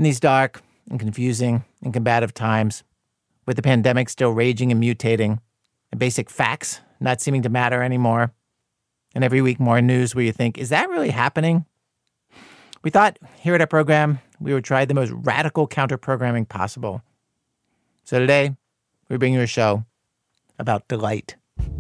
In these dark and confusing and combative times, with the pandemic still raging and mutating, and basic facts not seeming to matter anymore, and every week more news where you think, is that really happening? We thought here at our program, we would try the most radical counter-programming possible. So today, we bring you a show about delight.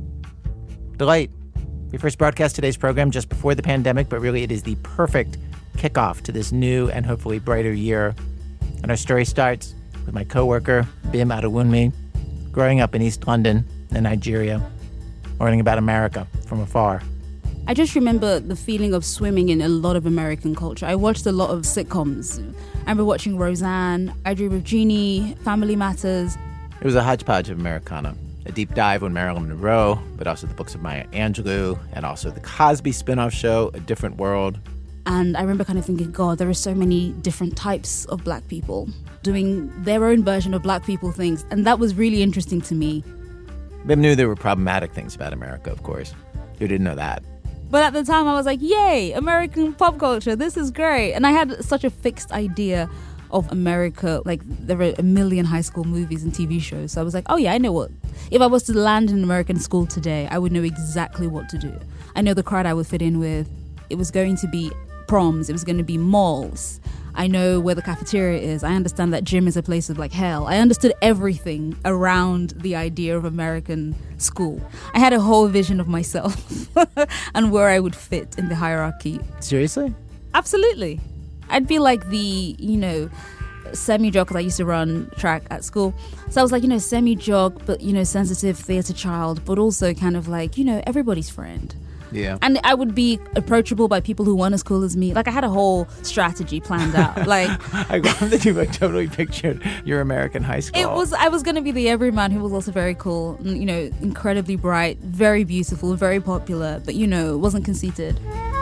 Delight. We first broadcast today's program just before the pandemic, but really it is the perfect kickoff to this new and hopefully brighter year. And our story starts with my coworker, Bim Adewunmi, growing up in East London in Nigeria, learning about America from afar. I just remember the feeling of swimming in a lot of American culture. I watched a lot of sitcoms. I remember watching Roseanne, I Dream of Jeannie, Family Matters. It was a hodgepodge of Americana, a deep dive on Marilyn Monroe, but also the books of Maya Angelou, and also the Cosby spinoff show, A Different World. And I remember kind of thinking, God, there are so many different types of black people doing their own version of black people things. And that was really interesting to me. Bim knew there were problematic things about America, of course. Who didn't know that? But at the time, I was like, yay, American pop culture, this is great. And I had such a fixed idea of America. Like, there were a million high school movies and TV shows. So I was like, oh, yeah, I know what. If I was to land in an American school today, I would know exactly what to do. I know the crowd I would fit in with. It was going to be proms. It was going to be malls. I know where the cafeteria is. I understand that gym is a place of like hell. I understood everything around the idea of American school. I had a whole vision of myself and where I would fit in the hierarchy. Seriously? Absolutely. I'd be like the, semi-jock, because I used to run track at school. So I was like, semi-jock, but, sensitive theatre child, but also kind of like, everybody's friend. Yeah. And I would be approachable by people who weren't as cool as me. Like, I had a whole strategy planned out. Like, I love that you totally pictured your American high school. I was going to be the everyman who was also very cool, and, incredibly bright, very beautiful, very popular, but, wasn't conceited.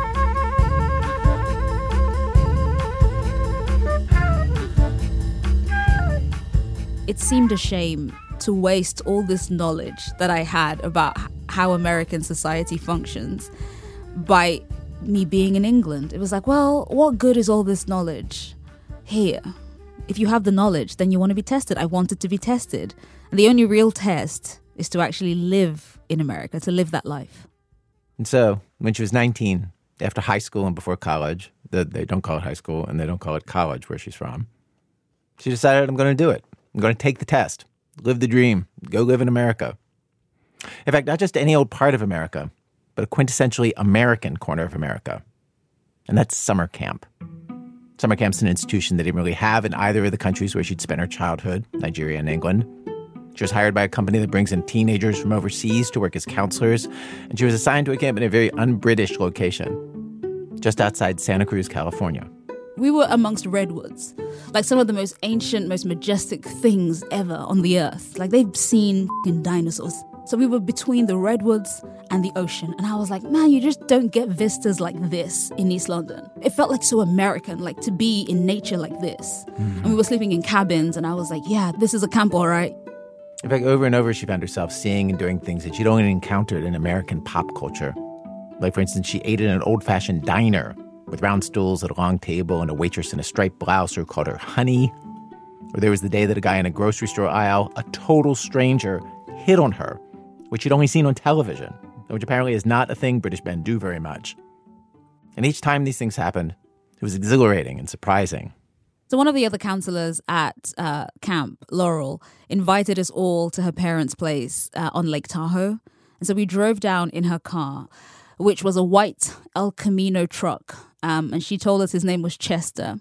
It seemed a shame to waste all this knowledge that I had about how American society functions by me being in England. It was like, well, what good is all this knowledge here? If you have the knowledge, then you want to be tested. I wanted to be tested. And the only real test is to actually live in America, to live that life. And so when she was 19, after high school and before college, they don't call it high school and they don't call it college where she's from, she decided, I'm going to do it. I'm going to take the test, live the dream, go live in America. In fact, not just any old part of America, but a quintessentially American corner of America. And that's summer camp. Summer camp's an institution that didn't really have in either of the countries where she'd spent her childhood, Nigeria and England. She was hired by a company that brings in teenagers from overseas to work as counselors, and she was assigned to a camp in a very un-British location, just outside Santa Cruz, California. We were amongst redwoods, like some of the most ancient, most majestic things ever on the earth. Like, they've seen dinosaurs. So we were between the redwoods and the ocean. And I was like, man, you just don't get vistas like this in East London. It felt like so American, like to be in nature like this. And we were sleeping in cabins. And I was like, yeah, this is a camp, all right. In fact, over and over, she found herself seeing and doing things that she'd only encountered in American pop culture. Like, for instance, she ate in an old-fashioned diner with round stools at a long table and a waitress in a striped blouse who called her honey. Or there was the day that a guy in a grocery store aisle, a total stranger, hit on her, which she'd only seen on television, which apparently is not a thing British men do very much. And each time these things happened, it was exhilarating and surprising. So one of the other counselors at camp, Laurel, invited us all to her parents' place on Lake Tahoe. And so we drove down in her car, which was a white El Camino truck. And she told us his name was Chester.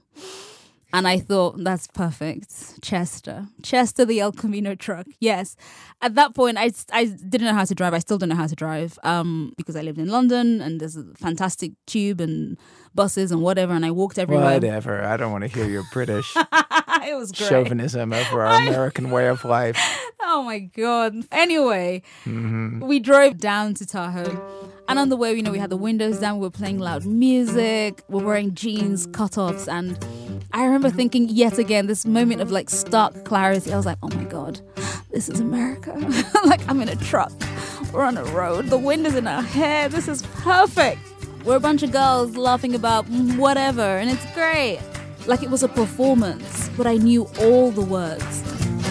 And I thought, that's perfect. Chester, the El Camino truck. Yes. At that point, I didn't know how to drive. I still don't know how to drive because I lived in London and there's a fantastic tube and buses and whatever. And I walked everywhere. Whatever. I don't want to hear your British it was great. Chauvinism over our American way of life. Oh, my God. Anyway, we drove down to Tahoe. And on the way, we had the windows down. We were playing loud music. We're wearing jeans, cutoffs. And I remember thinking yet again, this moment of like stark clarity. I was like, oh, my God, this is America. Like, I'm in a truck. We're on a road. The wind is in our hair. This is perfect. We're a bunch of girls laughing about whatever. And it's great. like it was a performance, but I knew all the words.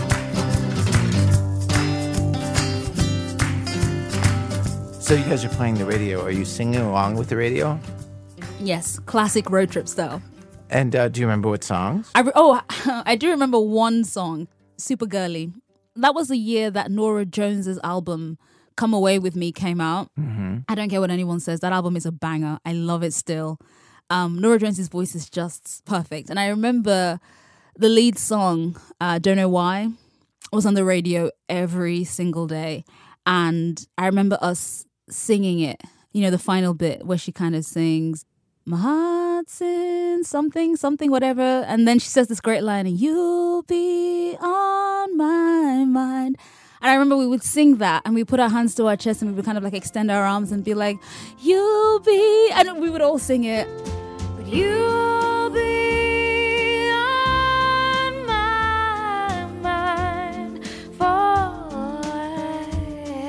So you guys are playing the radio. Are you singing along with the radio? Yes, classic road trip style. And do you remember what songs? I do remember one song, Super Girly. That was the year that Norah Jones's album Come Away With Me came out. Mm-hmm. I don't care what anyone says. That album is a banger. I love it still. Norah Jones's voice is just perfect. And I remember the lead song, Don't Know Why, was on the radio every single day. And I remember us singing it, you know, the final bit where she kind of sings, my heart's in something, whatever. And then she says this great line, you'll be on my mind. And I remember we would sing that and we put our hands to our chest and we would kind of like extend our arms and be like, you'll be, and we would all sing it. But you'll be on my mind forever.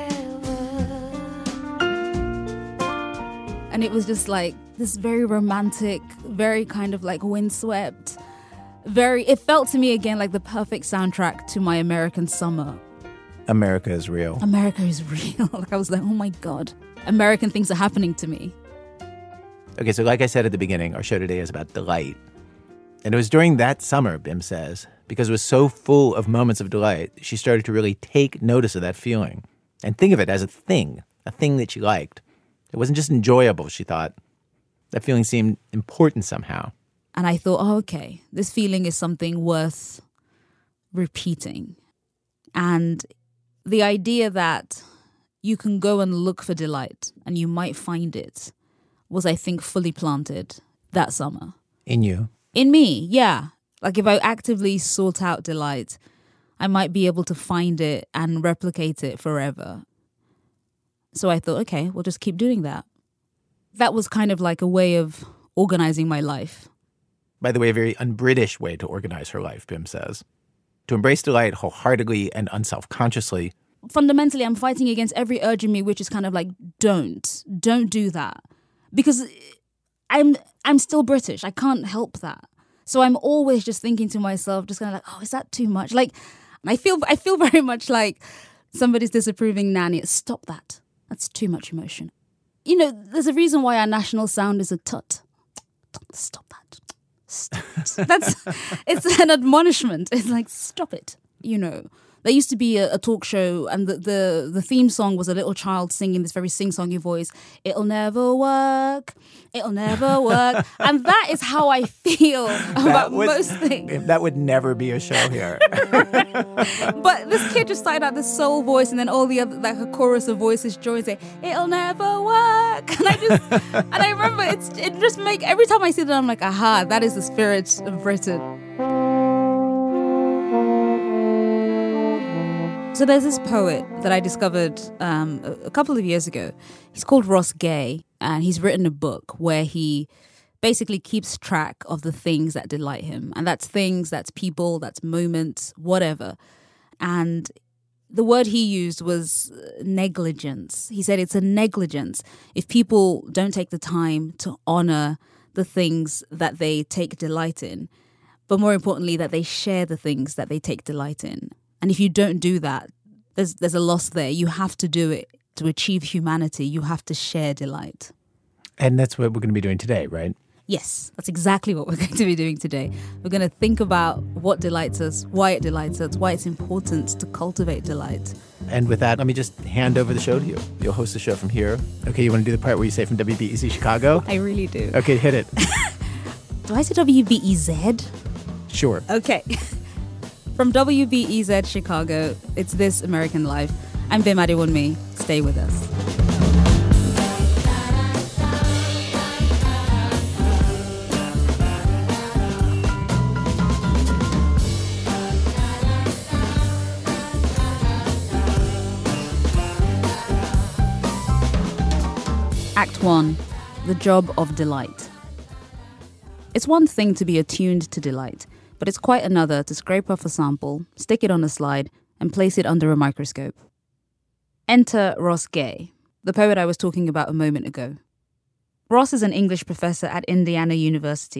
And it was just like this very romantic, very kind of like windswept, it felt to me again like the perfect soundtrack to my American summer. America is real. America is real. Like I was like, oh my God, American things are happening to me. Okay, so like I said at the beginning, our show today is about delight. And it was during that summer, Bim says, because it was so full of moments of delight, she started to really take notice of that feeling and think of it as a thing that she liked. It wasn't just enjoyable, she thought. That feeling seemed important somehow. And I thought, oh, okay, this feeling is something worth repeating. And the idea that you can go and look for delight and you might find it was, I think, fully planted that summer. In you? In me, yeah. Like if I actively sought out delight, I might be able to find it and replicate it forever. So I thought, okay, we'll just keep doing that. That was kind of like a way of organizing my life. By the way, a very un-British way to organize her life, Bim says. To embrace delight wholeheartedly and unselfconsciously. Fundamentally, I'm fighting against every urge in me, which is kind of like, don't do that. Because I'm still British. I can't help that. So I'm always just thinking to myself, just kind of like, oh, is that too much? Like, I feel very much like somebody's disapproving nanny. Stop that. That's too much emotion. You know, there's a reason why our national sound is a tut. Stop that. Stop it. It's an admonishment. It's like, stop it. You know, there used to be a talk show and the theme song was a little child singing this very sing-songy voice. It'll never work. It'll never work. And that is how I feel about most things. That would never be a show here. But this kid just started out this soul voice and then all the other, like a chorus of voices join say, it'll never work. And I remember it just every time I see that, I'm like, aha, that is the spirit of Britain. So there's this poet that I discovered a couple of years ago. He's called Ross Gay, and he's written a book where he basically keeps track of the things that delight him. And that's things, that's people, that's moments, whatever. And the word he used was negligence. He said it's a negligence if people don't take the time to honor the things that they take delight in, but more importantly, that they share the things that they take delight in. And if you don't do that, there's a loss there. You have to do it to achieve humanity. You have to share delight. And that's what we're going to be doing today, right? Yes, that's exactly what we're going to be doing today. We're going to think about what delights us, why it delights us, why it's important to cultivate delight. And with that, let me just hand over the show to you. You'll host the show from here. Okay, you want to do the part where you say from WBEZ Chicago? I really do. Okay, hit it. Do I say WBEZ? Sure. Okay. From WBEZ Chicago, it's This American Life. I'm Bim Adewunmi. Stay with us. Act 1. The Job of Delight. It's one thing to be attuned to delight, but it's quite another to scrape off a sample, stick it on a slide, and place it under a microscope. Enter Ross Gay, the poet I was talking about a moment ago. Ross is an English professor at Indiana University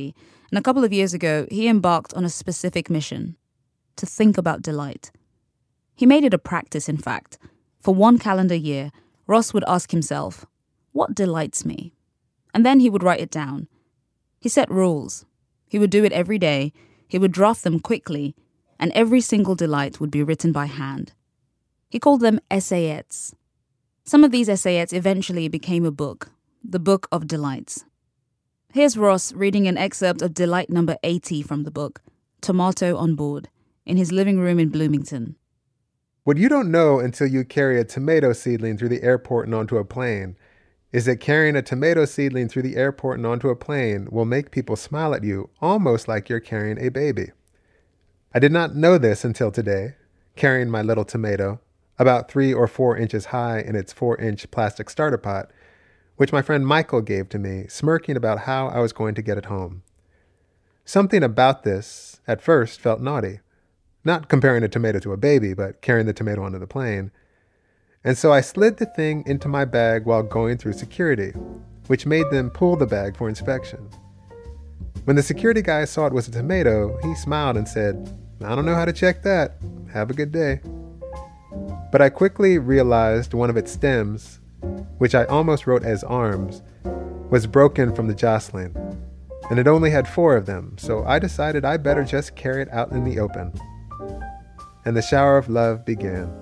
And a couple of years ago, he embarked on a specific mission: to think about delight. He made it a practice, in fact. For one calendar year, Ross would ask himself, what delights me? And then he would write it down. He set rules. He would do it every day. He would draft them quickly, and every single delight would be written by hand. He called them essayettes. Some of these essayettes eventually became a book, The Book of Delights. Here's Ross reading an excerpt of delight number 80 from the book, Tomato on Board, in his living room in Bloomington. What you don't know until you carry a tomato seedling through the airport and onto a plane is that carrying a tomato seedling through the airport and onto a plane will make people smile at you almost like you're carrying a baby. I did not know this until today, carrying my little tomato, about 3 or 4 inches high in its 4-inch plastic starter pot, which my friend Michael gave to me, smirking about how I was going to get it home. Something about this, at first, felt naughty. Not comparing a tomato to a baby, but carrying the tomato onto the plane. And so I slid the thing into my bag while going through security, which made them pull the bag for inspection. When the security guy saw it was a tomato, he smiled and said, "I don't know how to check that. Have a good day." But I quickly realized one of its stems, which I almost wrote as arms, was broken from the jostling, and it only had 4 of them, so I decided I better just carry it out in the open. And the shower of love began.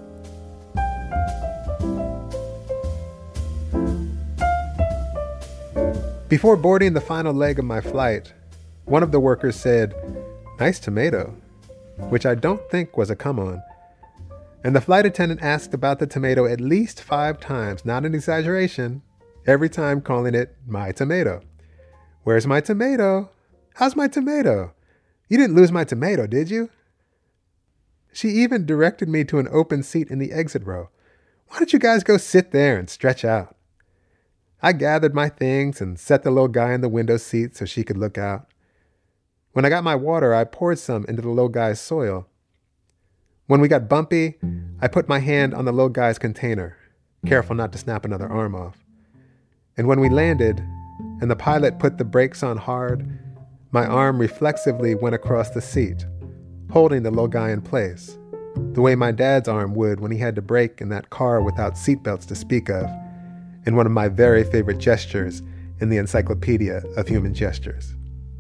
Before boarding the final leg of my flight, one of the workers said, "Nice tomato," which I don't think was a come-on. And the flight attendant asked about the tomato at least 5 times, not an exaggeration, every time calling it my tomato. "Where's my tomato? How's my tomato? You didn't lose my tomato, did you?" She even directed me to an open seat in the exit row. "Why don't you guys go sit there and stretch out?" I gathered my things and set the little guy in the window seat so she could look out. When I got my water, I poured some into the little guy's soil. When we got bumpy, I put my hand on the little guy's container, careful not to snap another arm off. And when we landed, and the pilot put the brakes on hard, my arm reflexively went across the seat, holding the little guy in place, the way my dad's arm would when he had to brake in that car without seatbelts to speak of, and one of my very favorite gestures in the Encyclopedia of Human Gestures.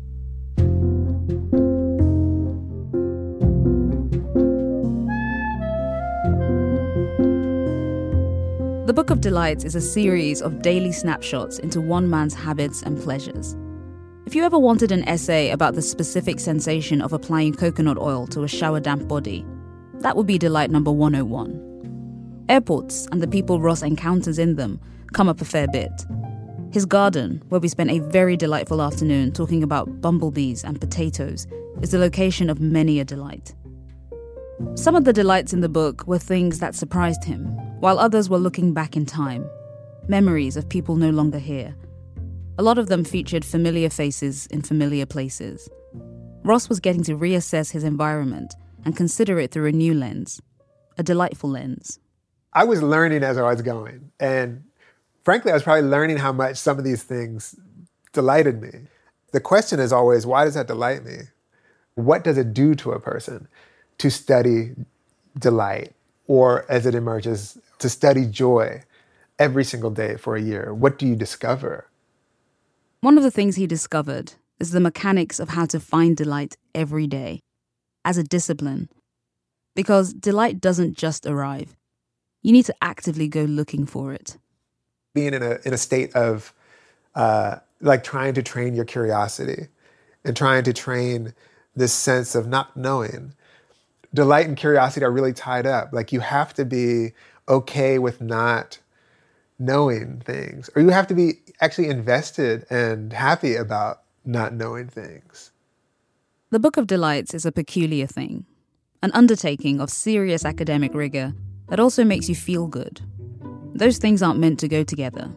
The Book of Delights is a series of daily snapshots into one man's habits and pleasures. If you ever wanted an essay about the specific sensation of applying coconut oil to a shower-damp body, that would be delight number 101. Airports and the people Ross encounters in them come up a fair bit. His garden, where we spent a very delightful afternoon talking about bumblebees and potatoes, is the location of many a delight. Some of the delights in the book were things that surprised him, while others were looking back in time, memories of people no longer here. A lot of them featured familiar faces in familiar places. Ross was getting to reassess his environment and consider it through a new lens, a delightful lens. I was learning as I was going, and frankly, I was probably learning how much some of these things delighted me. The question is always, why does that delight me? What does it do to a person to study delight, or as it emerges, to study joy every single day for a year? What do you discover? One of the things he discovered is the mechanics of how to find delight every day, as a discipline. Because delight doesn't just arrive. You need to actively go looking for it. Being in a state of like trying to train your curiosity and trying to train this sense of not knowing. Delight and curiosity are really tied up. Like you have to be okay with not knowing things, or you have to be actually invested and happy about not knowing things. The Book of Delights is a peculiar thing, an undertaking of serious academic rigor that also makes you feel good. Those things aren't meant to go together.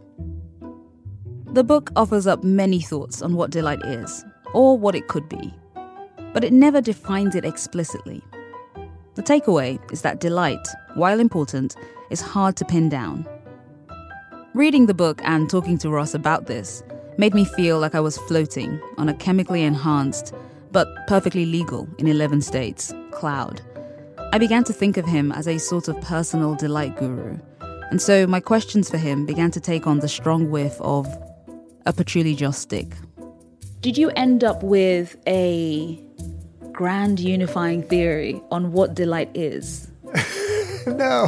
The book offers up many thoughts on what delight is, or what it could be, but it never defines it explicitly. The takeaway is that delight, while important, is hard to pin down. Reading the book and talking to Ross about this made me feel like I was floating on a chemically enhanced, but perfectly legal in 11 states, cloud. I began to think of him as a sort of personal delight guru. And so my questions for him began to take on the strong whiff of a patchouli joss stick. Did you end up with a grand unifying theory on what delight is? No.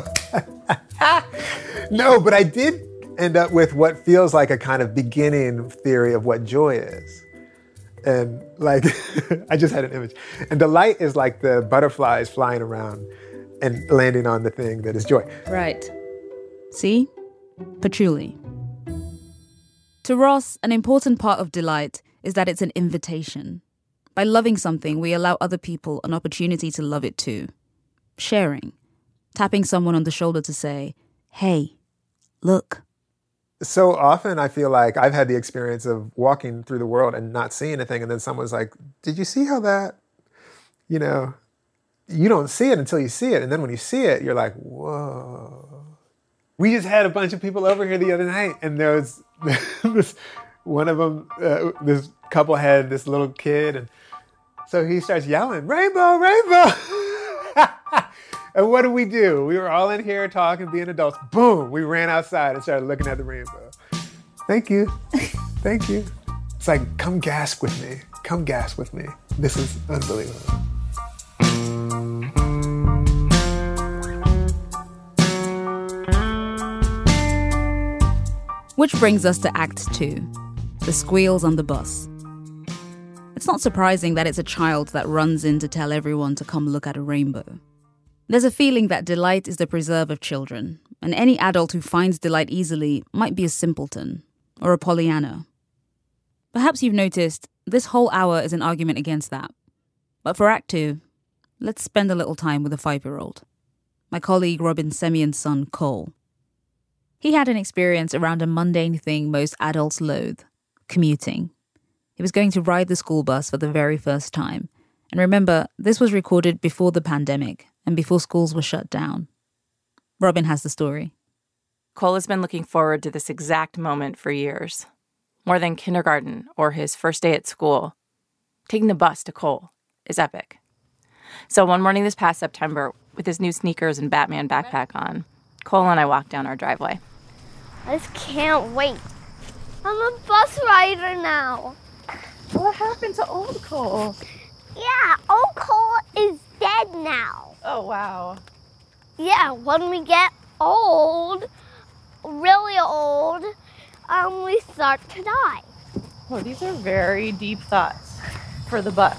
No, but I did end up with what feels like a kind of beginning theory of what joy is. And like, I just had an image. And delight is like the butterflies flying around and landing on the thing that is joy. Right. See? Patchouli. To Ross, an important part of delight is that it's an invitation. By loving something, we allow other people an opportunity to love it too. Sharing. Tapping someone on the shoulder to say, hey, look. So often I feel like I've had the experience of walking through the world and not seeing anything, and then someone's like, did you see how that, you don't see it until you see it. And then when you see it, you're like, whoa. We just had a bunch of people over here the other night, and there was this one of them, this couple had this little kid, and so he starts yelling, rainbow, rainbow. And what do? We were all in here talking, being adults. Boom, we ran outside and started looking at the rainbow. Thank you. Thank you. It's like, come gasp with me. Come gasp with me. This is unbelievable. Which brings us to Act 2, the squeals on the bus. It's not surprising that it's a child that runs in to tell everyone to come look at a rainbow. There's a feeling that delight is the preserve of children, and any adult who finds delight easily might be a simpleton or a Pollyanna. Perhaps you've noticed this whole hour is an argument against that. But for Act 2, let's spend a little time with a 5-year-old. My colleague Robin Semion's son, Cole. He had an experience around a mundane thing most adults loathe, commuting. He was going to ride the school bus for the very first time. And remember, this was recorded before the pandemic and before schools were shut down. Robin has the story. Cole has been looking forward to this exact moment for years. More than kindergarten or his first day at school. Taking the bus to Cole is epic. So one morning this past September, with his new sneakers and Batman backpack on, Cole and I walked down our driveway. I just can't wait. I'm a bus rider now. What happened to old Cole? Yeah, old Cole is dead now. Oh, wow. Yeah, when we get old, really old, we start to die. Oh, these are very deep thoughts for the bus.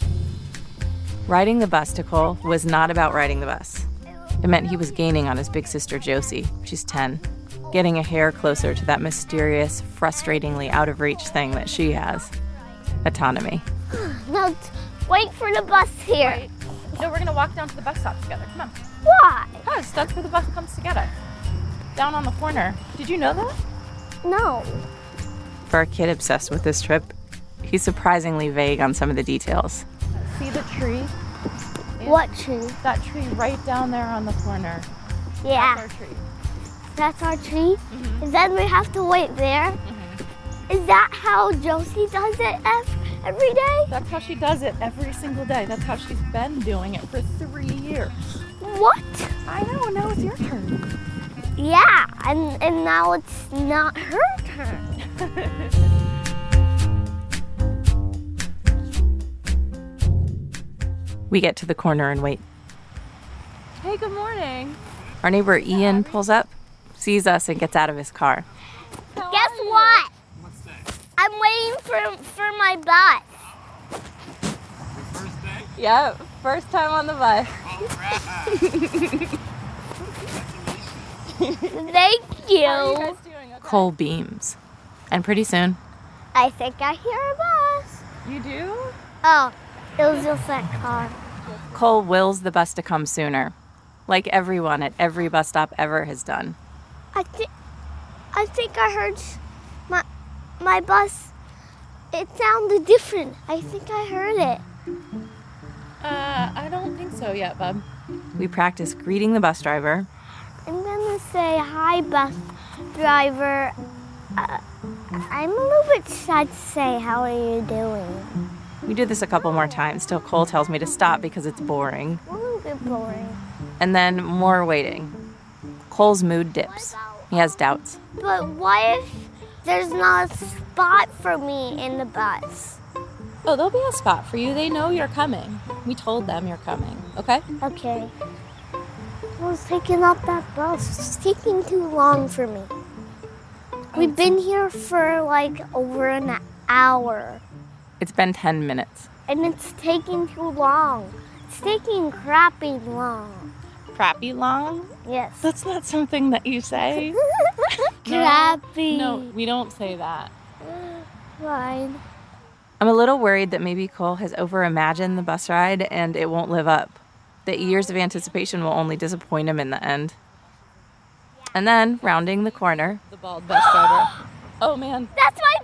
Riding the bus to Cole was not about riding the bus. It meant he was gaining on his big sister Josie, she's 10, getting a hair closer to that mysterious, frustratingly out-of-reach thing that she has, autonomy. Now, wait for the bus here. Wait. No, we're going to walk down to the bus stop together. Come on. Why? Because that's where the bus comes to get us. Down on the corner. Did you know that? No. For a kid obsessed with this trip, he's surprisingly vague on some of the details. See the tree? What tree? That tree right down there on the corner. Yeah. That's our tree. That's our tree? Mm-hmm. And then we have to wait there? Mm-hmm. Is that how Josie does it every day? That's how she does it every single day. That's how she's been doing it for 3 years. What? I know, now it's your turn. Yeah, and now it's not her turn. We get to the corner and wait. Hey, good morning. Our neighbor Ian pulls up, sees us, and gets out of his car. Guess what? What's that? I'm waiting for my bus. Your first day? Yep, first time on the bus. Thank you. How are you guys doing? Okay. Cole beams. And pretty soon, I think I hear a bus. You do? Oh, it was just that car. Cole wills the bus to come sooner, like everyone at every bus stop ever has done. I think I heard my bus. It sounded different. I think I heard it. I don't think so yet, bub. We practice greeting the bus driver. I'm gonna say hi, bus driver. I I'm a little bit sad to say, how are you doing? We do this a couple more times till Cole tells me to stop because it's boring. A little bit boring. And then more waiting. Cole's mood dips. He has doubts. But what if there's not a spot for me in the bus? Oh, there'll be a spot for you. They know you're coming. We told them you're coming, okay? Okay. I was taking up that bus. It's taking too long for me. We've been here for like over an hour. It's been 10 minutes. And it's taking too long. It's taking crappy long. Crappy long? Yes. That's not something that you say. Crappy. No, we don't say that. Fine. I'm a little worried that maybe Cole has overimagined the bus ride and it won't live up. That years of anticipation will only disappoint him in the end. And then, rounding the corner, The bald bus driver. Oh, man. That's my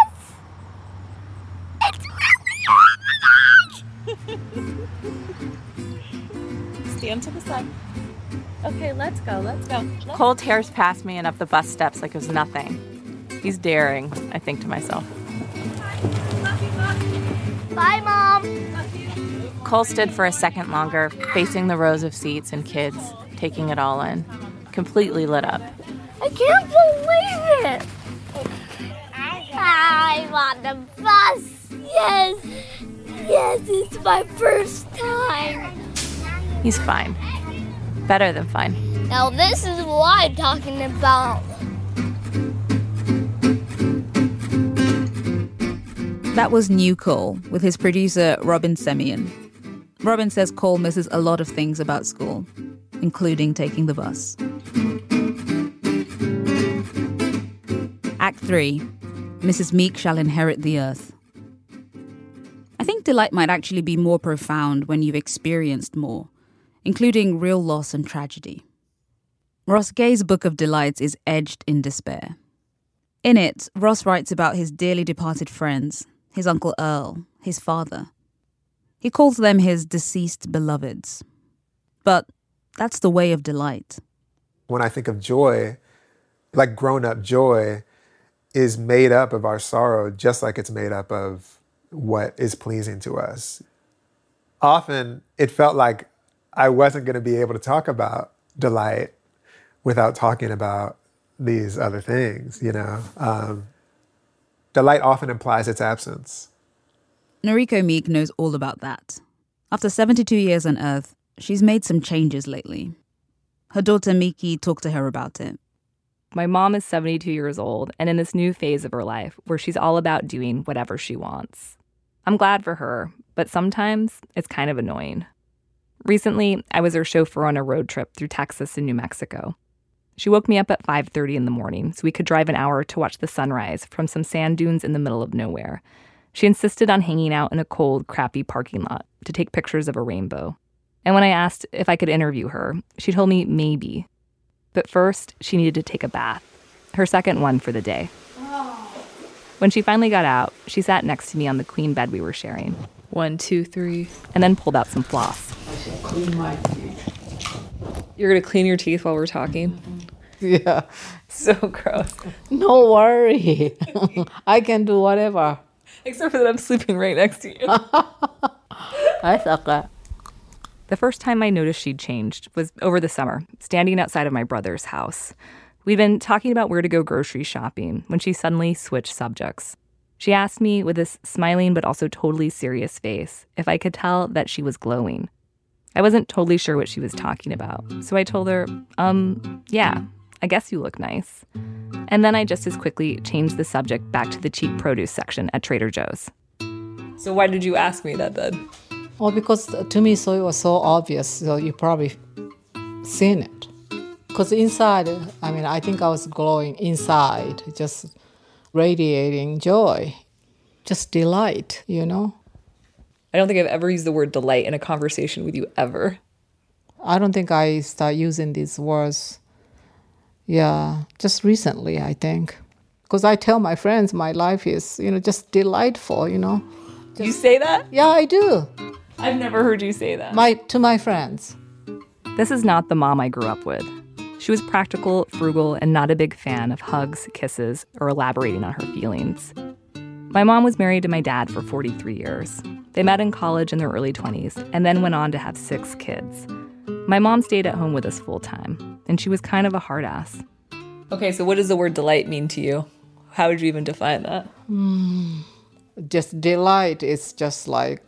bus! It's really Stand to the side. Okay, let's go. Cole tears past me and up the bus steps like it was nothing. He's daring, I think to myself. Bye, Mom. Cole stood for a second longer, facing the rows of seats and kids, taking it all in. Completely lit up. I can't believe it. I'm on the bus. Yes. Yes, it's my first time. He's fine. Better than fine. Now this is what I'm talking about. That was New Cole with his producer, Robin Semien. Robin says Cole misses a lot of things about school, including taking the bus. Act 3. Mrs. Meek shall inherit the earth. I think delight might actually be more profound when you've experienced more, including real loss and tragedy. Ross Gay's Book of Delights is edged in despair. In it, Ross writes about his dearly departed friends, his Uncle Earl, his father. He calls them his deceased beloveds. But that's the way of delight. When I think of joy, like grown-up joy is made up of our sorrow, just like it's made up of what is pleasing to us. Often it felt like I wasn't going to be able to talk about delight without talking about these other things, you know. Delight often implies its absence. Noriko Meek knows all about that. After 72 years on Earth, she's made some changes lately. Her daughter Miki talked to her about it. My mom is 72 years old and in this new phase of her life where she's all about doing whatever she wants. I'm glad for her, but sometimes it's kind of annoying. Recently, I was her chauffeur on a road trip through Texas and New Mexico. She woke me up at 5:30 in the morning so we could drive an hour to watch the sunrise from some sand dunes in the middle of nowhere. She insisted on hanging out in a cold, crappy parking lot to take pictures of a rainbow. And when I asked if I could interview her, she told me maybe. But first, she needed to take a bath, her second one for the day. When she finally got out, she sat next to me on the queen bed we were sharing. 1, 2, 3. And then pulled out some floss. Clean my teeth. You're going to clean your teeth while we're talking? Yeah. So gross. No worry. I can do whatever. Except for that I'm sleeping right next to you. That's okay. The first time I noticed she'd changed was over the summer, standing outside of my brother's house. We'd been talking about where to go grocery shopping when she suddenly switched subjects. She asked me with this smiling but also totally serious face if I could tell that she was glowing. I wasn't totally sure what she was talking about, so I told her, yeah, I guess you look nice. And then I just as quickly changed the subject back to the cheap produce section at Trader Joe's. So why did you ask me that then? Well, because to me, so it was so obvious, so you probably seen it. Because inside, I think I was glowing inside, just radiating joy, just delight, you know? I don't think I've ever used the word delight in a conversation with you ever. I don't think I start using these words, just recently, I think. Because I tell my friends my life is, just delightful, You say that? Yeah, I do. I've never heard you say that. To my friends. This is not the mom I grew up with. She was practical, frugal, and not a big fan of hugs, kisses, or elaborating on her feelings. My mom was married to my dad for 43 years. They met in college in their early 20s and then went on to have 6 kids. My mom stayed at home with us full time, and she was kind of a hard ass. Okay, so what does the word delight mean to you? How would you even define that? Just delight is just like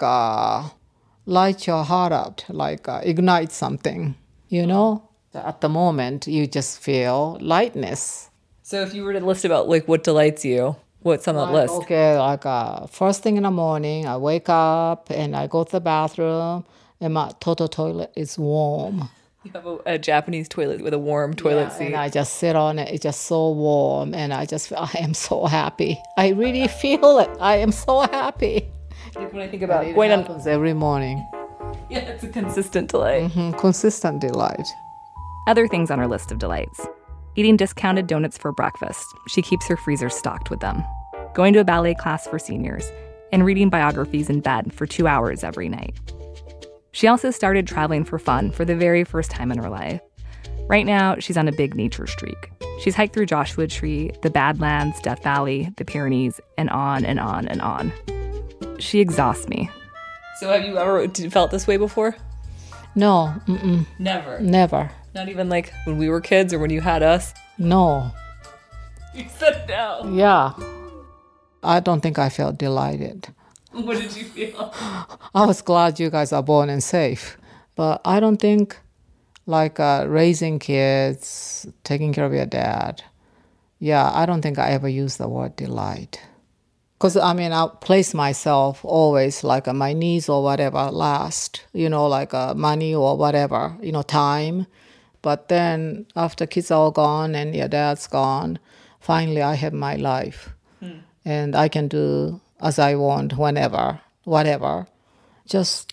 light your heart up, like ignite something, you know? At the moment, you just feel lightness. So if you were to list about like what delights you, what's on that list? Okay, like first thing in the morning, I wake up and I go to the bathroom and my Toto toilet is warm. You have a Japanese toilet with a warm toilet seat. And I just sit on it. It's just so warm. And I just feel, I am so happy. I really feel it. I am so happy. Like when I think about it happens every morning. Yeah, it's a consistent delight. Consistent delight. Other things on her list of delights. Eating discounted donuts for breakfast. She keeps her freezer stocked with them. Going to a ballet class for seniors. And reading biographies in bed for 2 hours every night. She also started traveling for fun for the very first time in her life. Right now, she's on a big nature streak. She's hiked through Joshua Tree, the Badlands, Death Valley, the Pyrenees, and on and on and on. She exhausts me. So have you ever felt this way before? No. Never? Never. Not even like when we were kids or when you had us? No. You said no. Yeah. I don't think I felt delighted. What did you feel? I was glad you guys are born and safe. But I don't think like raising kids, taking care of your dad. Yeah, I don't think I ever used the word delight. Because, I mean, I place myself always like my needs or whatever last, you know, like money or whatever, you know, time. But then after kids are all gone and your dad's gone, finally I have my life. And I can do as I want, whenever, whatever. Just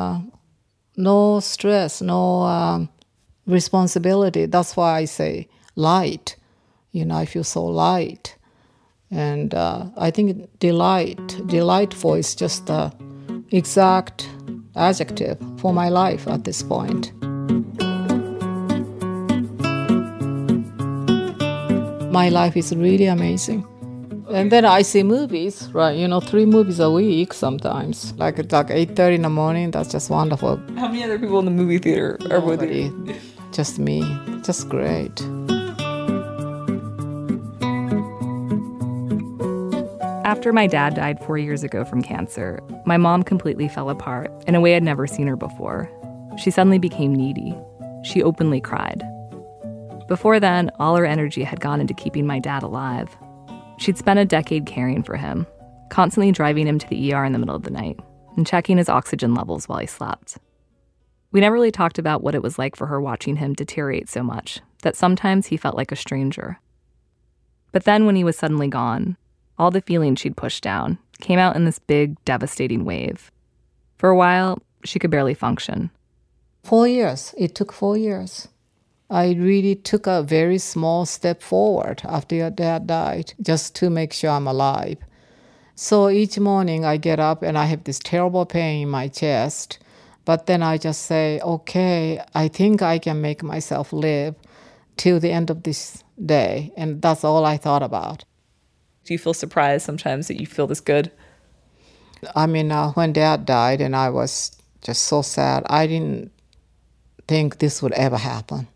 no stress, no responsibility. That's why I say light. You know, I feel so light. And I think delightful is just the exact adjective for my life at this point. My life is really amazing. And then I see movies, right? You know, 3 movies a week sometimes. Like 8:30 in the morning, that's just wonderful. How many other people in the movie theater are with you? Just me. Just great. After my dad died 4 years ago from cancer, my mom completely fell apart in a way I'd never seen her before. She suddenly became needy. She openly cried. Before then, all her energy had gone into keeping my dad alive. She'd spent a decade caring for him, constantly driving him to the ER in the middle of the night and checking his oxygen levels while he slept. We never really talked about what it was like for her watching him deteriorate so much that sometimes he felt like a stranger. But then when he was suddenly gone, all the feelings she'd pushed down came out in this big, devastating wave. For a while, she could barely function. 4 years. It took 4 years. I really took a very small step forward after your dad died, just to make sure I'm alive. So each morning I get up and I have this terrible pain in my chest, but then I just say, okay, I think I can make myself live till the end of this day. And that's all I thought about. Do you feel surprised sometimes that you feel this good? I mean, when Dad died and I was just so sad, I didn't think this would ever happen.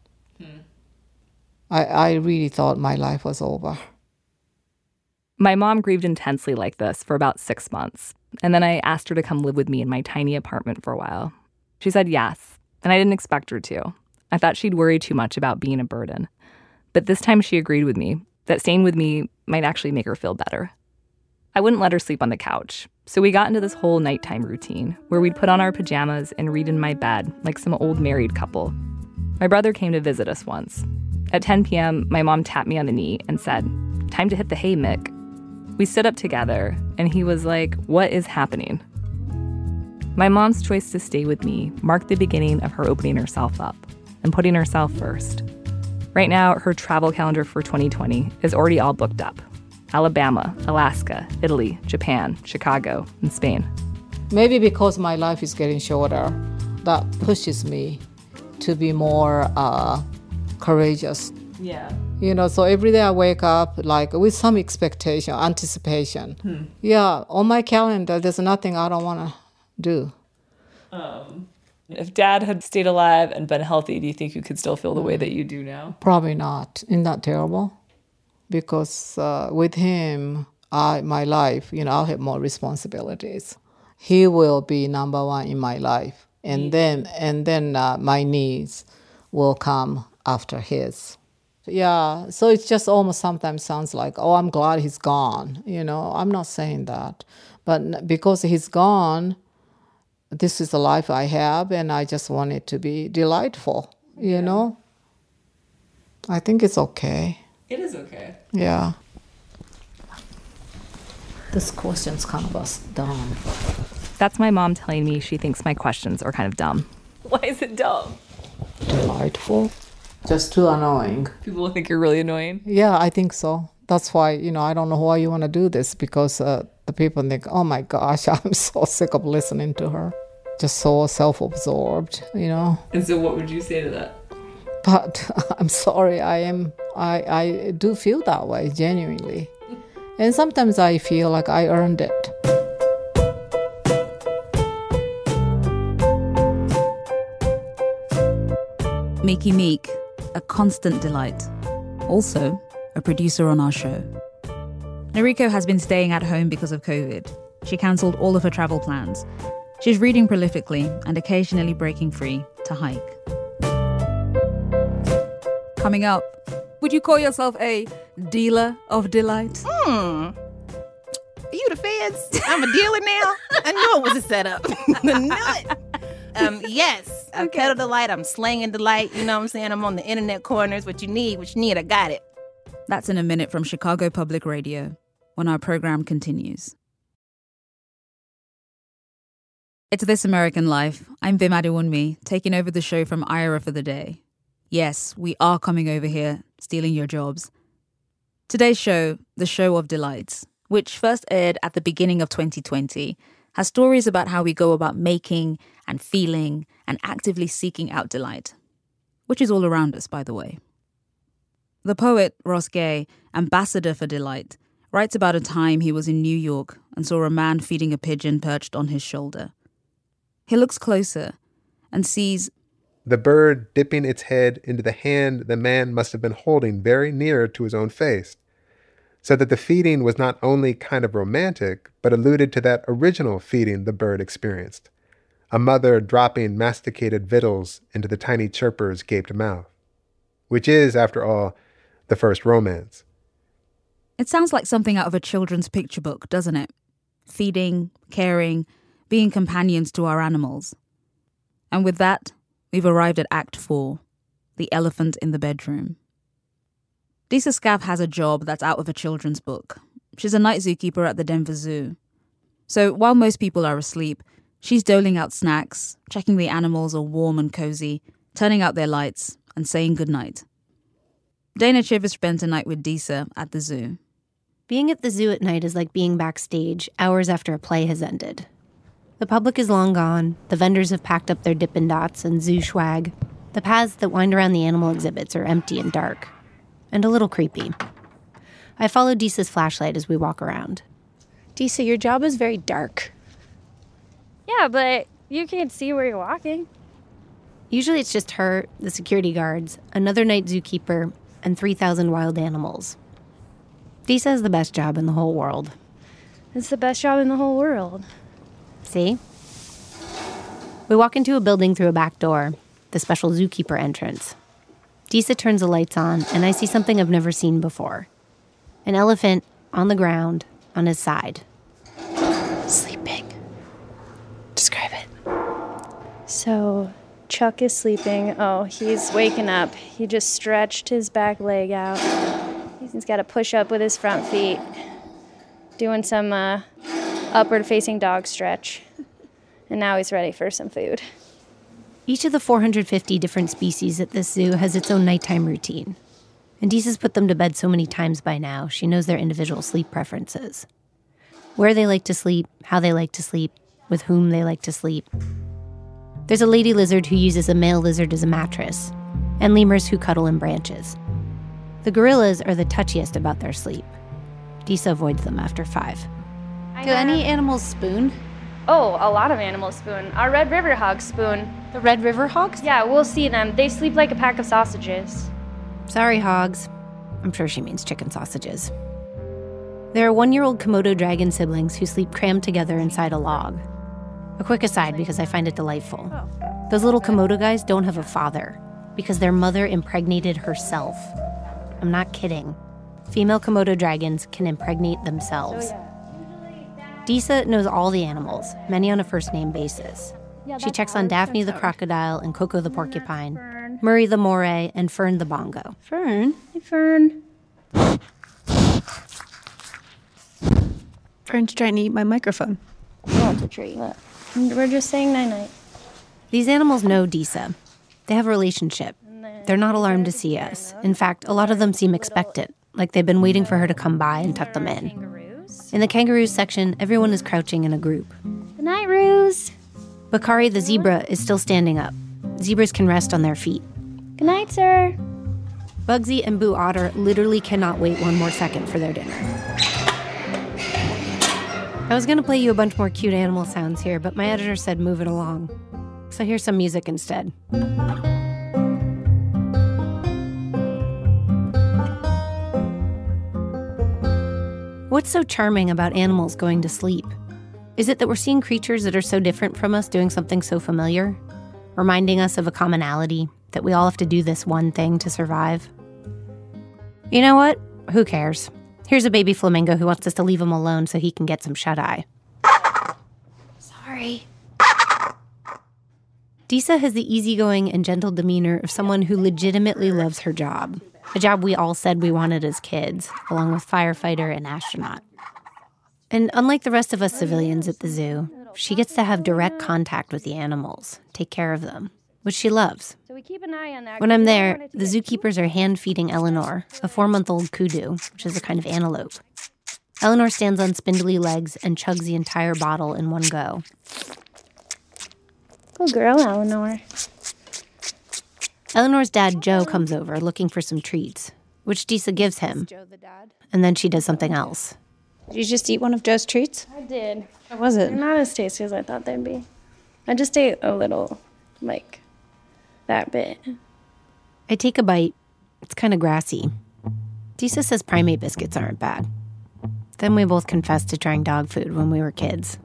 I really thought my life was over. My mom grieved intensely like this for about 6 months, and then I asked her to come live with me in my tiny apartment for a while. She said yes, and I didn't expect her to. I thought she'd worry too much about being a burden. But this time she agreed with me that staying with me might actually make her feel better. I wouldn't let her sleep on the couch, so we got into this whole nighttime routine where we'd put on our pajamas and read in my bed like some old married couple. My brother came to visit us once. At 10 p.m., my mom tapped me on the knee and said, "Time to hit the hay, Mick." We stood up together, and he was like, "What is happening?" My mom's choice to stay with me marked the beginning of her opening herself up and putting herself first. Right now, her travel calendar for 2020 is already all booked up. Alabama, Alaska, Italy, Japan, Chicago, and Spain. Maybe because my life is getting shorter, that pushes me to be more courageous. Yeah. You know, so every day I wake up like with some expectation, anticipation. Yeah, on my calendar, there's nothing I don't want to do. If Dad had stayed alive and been healthy, do you think you could still feel the way that you do now? Probably not. Isn't that terrible? Because with him, my life, you know, I'll have more responsibilities. He will be number one in my life, and then my needs will come after his. Yeah, so it's just almost sometimes sounds like, oh, I'm glad he's gone. You know, I'm not saying that, but because he's gone, this is the life I have, and I just want it to be delightful. You know, I think it's okay. It is okay. Yeah. This question's kind of dumb. That's my mom telling me she thinks my questions are kind of dumb. Why is it dumb? Delightful. Just too annoying. People will think you're really annoying. Yeah, I think so. That's why, you know, I don't know why you want to do this, because the people think, oh my gosh, I'm so sick of listening to her. Just so self-absorbed, you know. And so what would you say to that? But I'm sorry, I do feel that way, genuinely. And sometimes I feel like I earned it. Miki Meek, a constant delight. Also, a producer on our show. Noriko has been staying at home because of COVID. She cancelled all of her travel plans. She's reading prolifically and occasionally breaking free to hike. Coming up, would you call yourself a dealer of delight? Are you the feds? I'm a dealer now? I knew it was a setup. The nut. Yes, I peddle delight. I'm slanging delight. You know what I'm saying? I'm on the internet corners. What you need, I got it. That's in a minute from Chicago Public Radio when our program continues. It's This American Life. I'm Vim Adewunmi, taking over the show from Ira for the day. Yes, we are coming over here, stealing your jobs. Today's show, The Show of Delights, which first aired at the beginning of 2020, has stories about how we go about making and feeling and actively seeking out delight, which is all around us, by the way. The poet, Ross Gay, ambassador for delight, writes about a time he was in New York and saw a man feeding a pigeon perched on his shoulder. He looks closer and sees the bird dipping its head into the hand the man must have been holding very near to his own face, so that the feeding was not only kind of romantic, but alluded to that original feeding the bird experienced, a mother dropping masticated victuals into the tiny chirper's gaped mouth, which is, after all, the first romance. It sounds like something out of a children's picture book, doesn't it? Feeding, caring, being companions to our animals. And with that, we've arrived at Act 4, The Elephant in the Bedroom. Disa Scaff has a job that's out of a children's book. She's a night zookeeper at the Denver Zoo. So while most people are asleep, she's doling out snacks, checking the animals are warm and cozy, turning out their lights, and saying goodnight. Dana Chivers spent a night with Disa at the zoo. Being at the zoo at night is like being backstage hours after a play has ended. The public is long gone, the vendors have packed up their Dippin' Dots and zoo swag. The paths that wind around the animal exhibits are empty and dark. And a little creepy. I follow Disa's flashlight as we walk around. Disa, your job is very dark. Yeah, but you can't see where you're walking. Usually it's just her, the security guards, another night zookeeper, and 3,000 wild animals. Disa has the best job in the whole world. It's the best job in the whole world. See? We walk into a building through a back door, the special zookeeper entrance. Disa turns the lights on, and I see something I've never seen before. An elephant on the ground, on his side. Sleeping. Describe it. So, Chuck is sleeping. Oh, he's waking up. He just stretched his back leg out. He's got to push up with his front feet. Doing some upward-facing dog stretch. And now he's ready for some food. Each of the 450 different species at this zoo has its own nighttime routine. And Disa's put them to bed so many times by now, she knows their individual sleep preferences. Where they like to sleep, how they like to sleep, with whom they like to sleep. There's a lady lizard who uses a male lizard as a mattress. and lemurs who cuddle in branches. The gorillas are the touchiest about their sleep. Disa avoids them after 5. Do any animals spoon? Oh, a lot of animals spoon. Our Red River hogs spoon. The Red River hogs? Yeah, we'll see them. They sleep like a pack of sausages. Sorry, hogs. I'm sure she means chicken sausages. There are 1-year-old Komodo dragon siblings who sleep crammed together inside a log. A quick aside because I find it delightful. Those little Komodo guys don't have a father because their mother impregnated herself. I'm not kidding. Female Komodo dragons can impregnate themselves. Disa knows all the animals, many on a first-name basis. She checks on Daphne the crocodile and Coco the porcupine, Murray the moray, and Fern the bongo. Fern? Hey, Fern. Fern's trying to eat my microphone. Oh, it's a treat. We're just saying night-night. These animals know Disa. They have a relationship. They're not alarmed to see us. In fact, a lot of them seem expectant, like they've been waiting for her to come by and tuck them in. In the kangaroos section, everyone is crouching in a group. Good night, Ruse. Bakari the zebra is still standing up. Zebras can rest on their feet. Good night, sir. Bugsy and Boo Otter literally cannot wait one more second for their dinner. I was going to play you a bunch more cute animal sounds here, but my editor said move it along. So here's some music instead. What's so charming about animals going to sleep? Is it that we're seeing creatures that are so different from us doing something so familiar? Reminding us of a commonality, that we all have to do this one thing to survive? You know what? Who cares? Here's a baby flamingo who wants us to leave him alone so he can get some shut-eye. Sorry. Disa has the easygoing and gentle demeanor of someone who legitimately loves her job. A job we all said we wanted as kids, along with firefighter and astronaut. And unlike the rest of us civilians at the zoo, she gets to have direct contact with the animals, take care of them, which she loves. So we keep an eye on that. When I'm there, the zookeepers are hand-feeding Eleanor, a 4-month-old kudu, which is a kind of antelope. Eleanor stands on spindly legs and chugs the entire bottle in one go. Good girl, Eleanor. Eleanor's dad, Joe, comes over looking for some treats, which Disa gives him. And then she does something else. Did you just eat one of Joe's treats? I did. How was it? They're not as tasty as I thought they'd be. I just ate a little, like, that bit. I take a bite. It's kind of grassy. Disa says primate biscuits aren't bad. Then we both confessed to trying dog food when we were kids.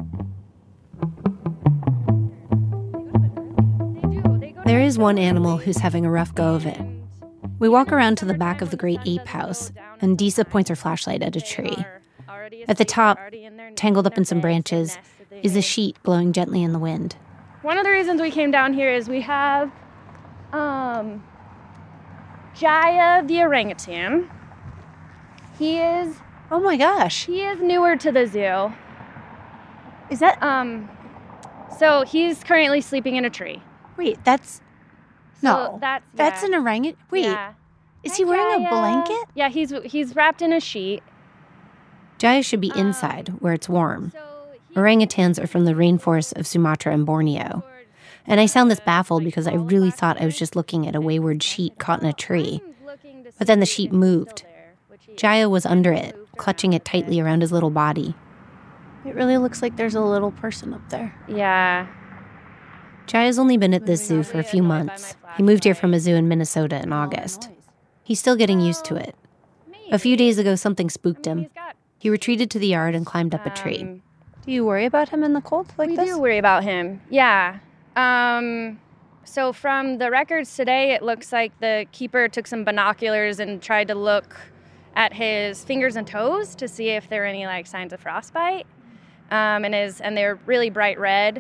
There is one animal who's having a rough go of it. We walk around to the back of the great ape house, and Disa points her flashlight at a tree. At the top, tangled up in some branches, is a sheet blowing gently in the wind. One of the reasons we came down here is we have Jaya the orangutan. He is... Oh my gosh. He is newer to the zoo. Is that... So he's currently sleeping in a tree. Wait, that's... So No. That's an orangutan? Wait, Yeah. is he wearing a blanket? Yeah, he's wrapped in a sheet. Jaya should be inside, where it's warm. Orangutans are from the rainforests of Sumatra and Borneo. And I sound this baffled because I really thought I was just looking at a wayward sheet caught in a tree. But then the sheet moved. Jaya was under it, clutching it tightly around his little body. It really looks like there's a little person up there. Yeah. Jaya's only been at this zoo for a few months. He moved here from a zoo in Minnesota in August. He's still getting used to it. A few days ago, something spooked him. He retreated to the yard and climbed up a tree. Do you worry about him in the cold like We this? do worry about him. Yeah. So from the records today, it looks like the keeper took some binoculars and tried to look at his fingers and toes to see if there were any like signs of frostbite. And they're really bright red.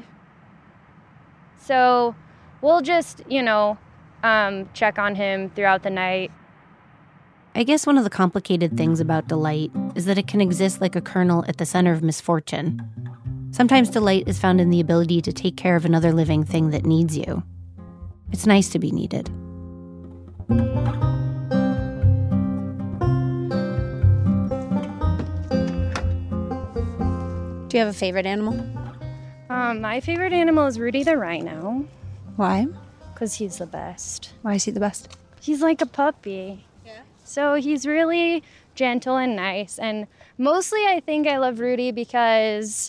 So we'll just, check on him throughout the night. I guess one of the complicated things about delight is that it can exist like a kernel at the center of misfortune. Sometimes delight is found in the ability to take care of another living thing that needs you. It's nice to be needed. Do you have a favorite animal? My favorite animal is Rudy the rhino. Why? Because he's the best. Why is he the best? He's like a puppy. Yeah. So he's really gentle and nice. And mostly I think I love Rudy because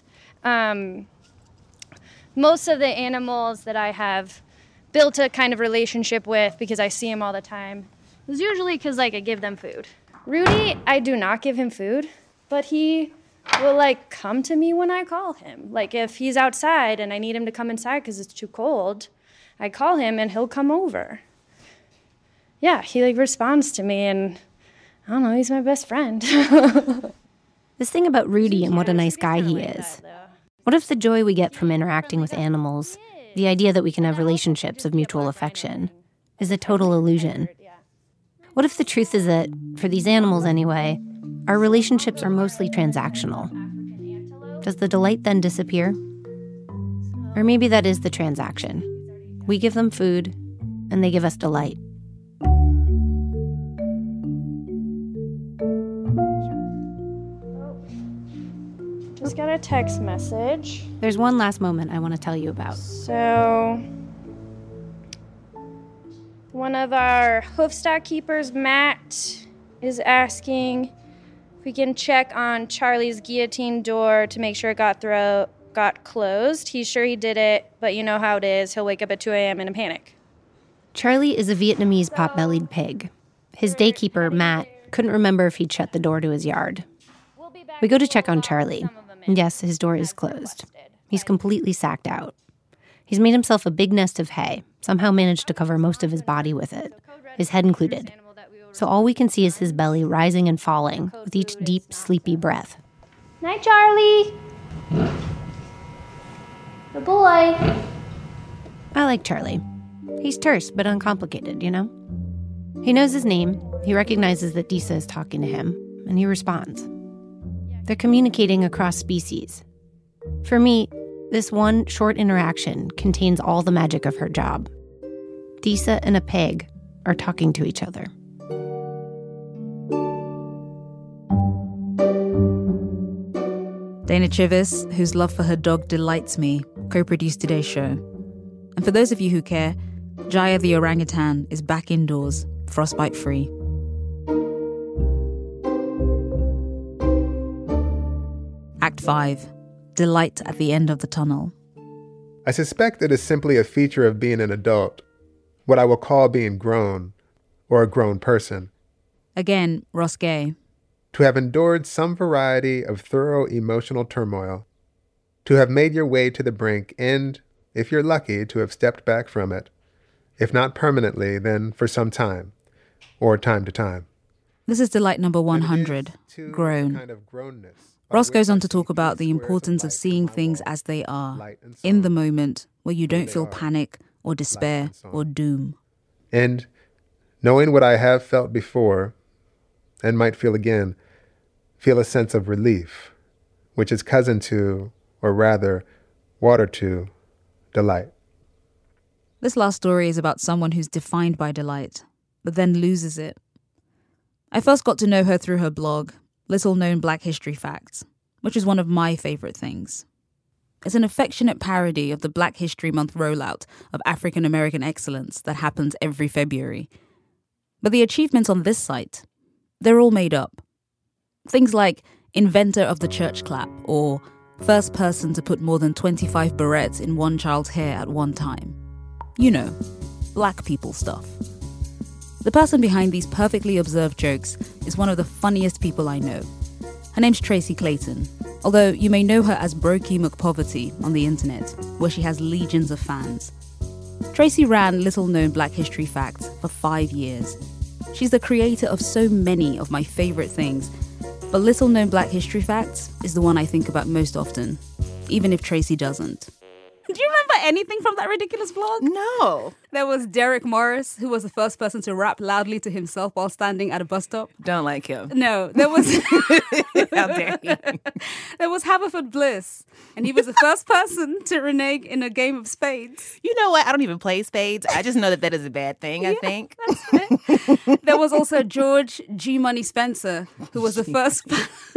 most of the animals that I have built a kind of relationship with, because I see him all the time, is usually because like I give them food. Rudy, I do not give him food, but he will like come to me when I call him. Like if he's outside and I need him to come inside because it's too cold, I call him and he'll come over. Yeah, he like responds to me, and I don't know, he's my best friend. This thing about Rudy and what a nice guy he is. What if the joy we get from interacting with animals, the idea that we can have relationships of mutual affection, is a total illusion? What if the truth is that, for these animals anyway, our relationships are mostly transactional? Does the delight then disappear? Or maybe that is the transaction. We give them food, and they give us delight. Just got a text message. There's one last moment I want to tell you about. So, one of our hoofstock keepers, Matt, is asking if we can check on Charlie's guillotine door to make sure it got closed. He's sure he did it, but you know how it is. He'll wake up at 2 a.m. in a panic. Charlie is a Vietnamese pot-bellied pig. His daykeeper, Matt, couldn't remember if he'd shut the door to his yard. We go to check on Charlie. And yes, his door is closed. He's completely sacked out. He's made himself a big nest of hay, somehow managed to cover most of his body with it, his head included. So all we can see is his belly rising and falling with each deep, sleepy breath. Night, Charlie. Good boy. I like Charlie. He's terse but uncomplicated, you know? He knows his name, he recognizes that Disa is talking to him, and he responds. They're communicating across species. For me, this one short interaction contains all the magic of her job. Disa and a pig are talking to each other. Dana Chivis, whose love for her dog delights me, co-produced today's show. And for those of you who care, Jaya the orangutan is back indoors, frostbite-free. Act 5. Delight at the end of the tunnel. I suspect it is simply a feature of being an adult, what I will call being grown, or a grown person. Again, Ross Gay. To have endured some variety of thorough emotional turmoil, to have made your way to the brink and, if you're lucky, to have stepped back from it, if not permanently, then for some time, or time to time. This is delight number 100, grown. Kind of grownness. Ross goes on to talk about the importance of seeing things as they are, in the moment, where you don't feel panic or despair or doom. And knowing what I have felt before, and might feel again, feel a sense of relief, which is cousin to, or rather, water to, delight. This last story is about someone who's defined by delight, but then loses it. I first got to know her through her blog, Little Known Black History Facts, which is one of my favorite things. It's an affectionate parody of the Black History Month rollout of African American excellence that happens every February. But the achievements on this site, they're all made up. Things like inventor of the church clap or first person to put more than 25 barrettes in one child's hair at one time. You know, black people stuff. The person behind these perfectly observed jokes is one of the funniest people I know. Her name's Tracy Clayton, although you may know her as Brokey McPoverty on the internet, where she has legions of fans. Tracy ran Little Known Black History Facts for 5 years. She's the creator of so many of my favorite things, but Little Known Black History Facts is the one I think about most often, even if Tracy doesn't. Do you remember anything from that ridiculous vlog? No. There was Derek Morris, who was the first person to rap loudly to himself while standing at a bus stop. Don't like him. No, there was... How dare you? There was Haverford Bliss, and he was the first person to renege in a game of spades. You know what? I don't even play spades. I just know that is a bad thing, I think. That's it. There was also George G. Money Spencer, who was the first...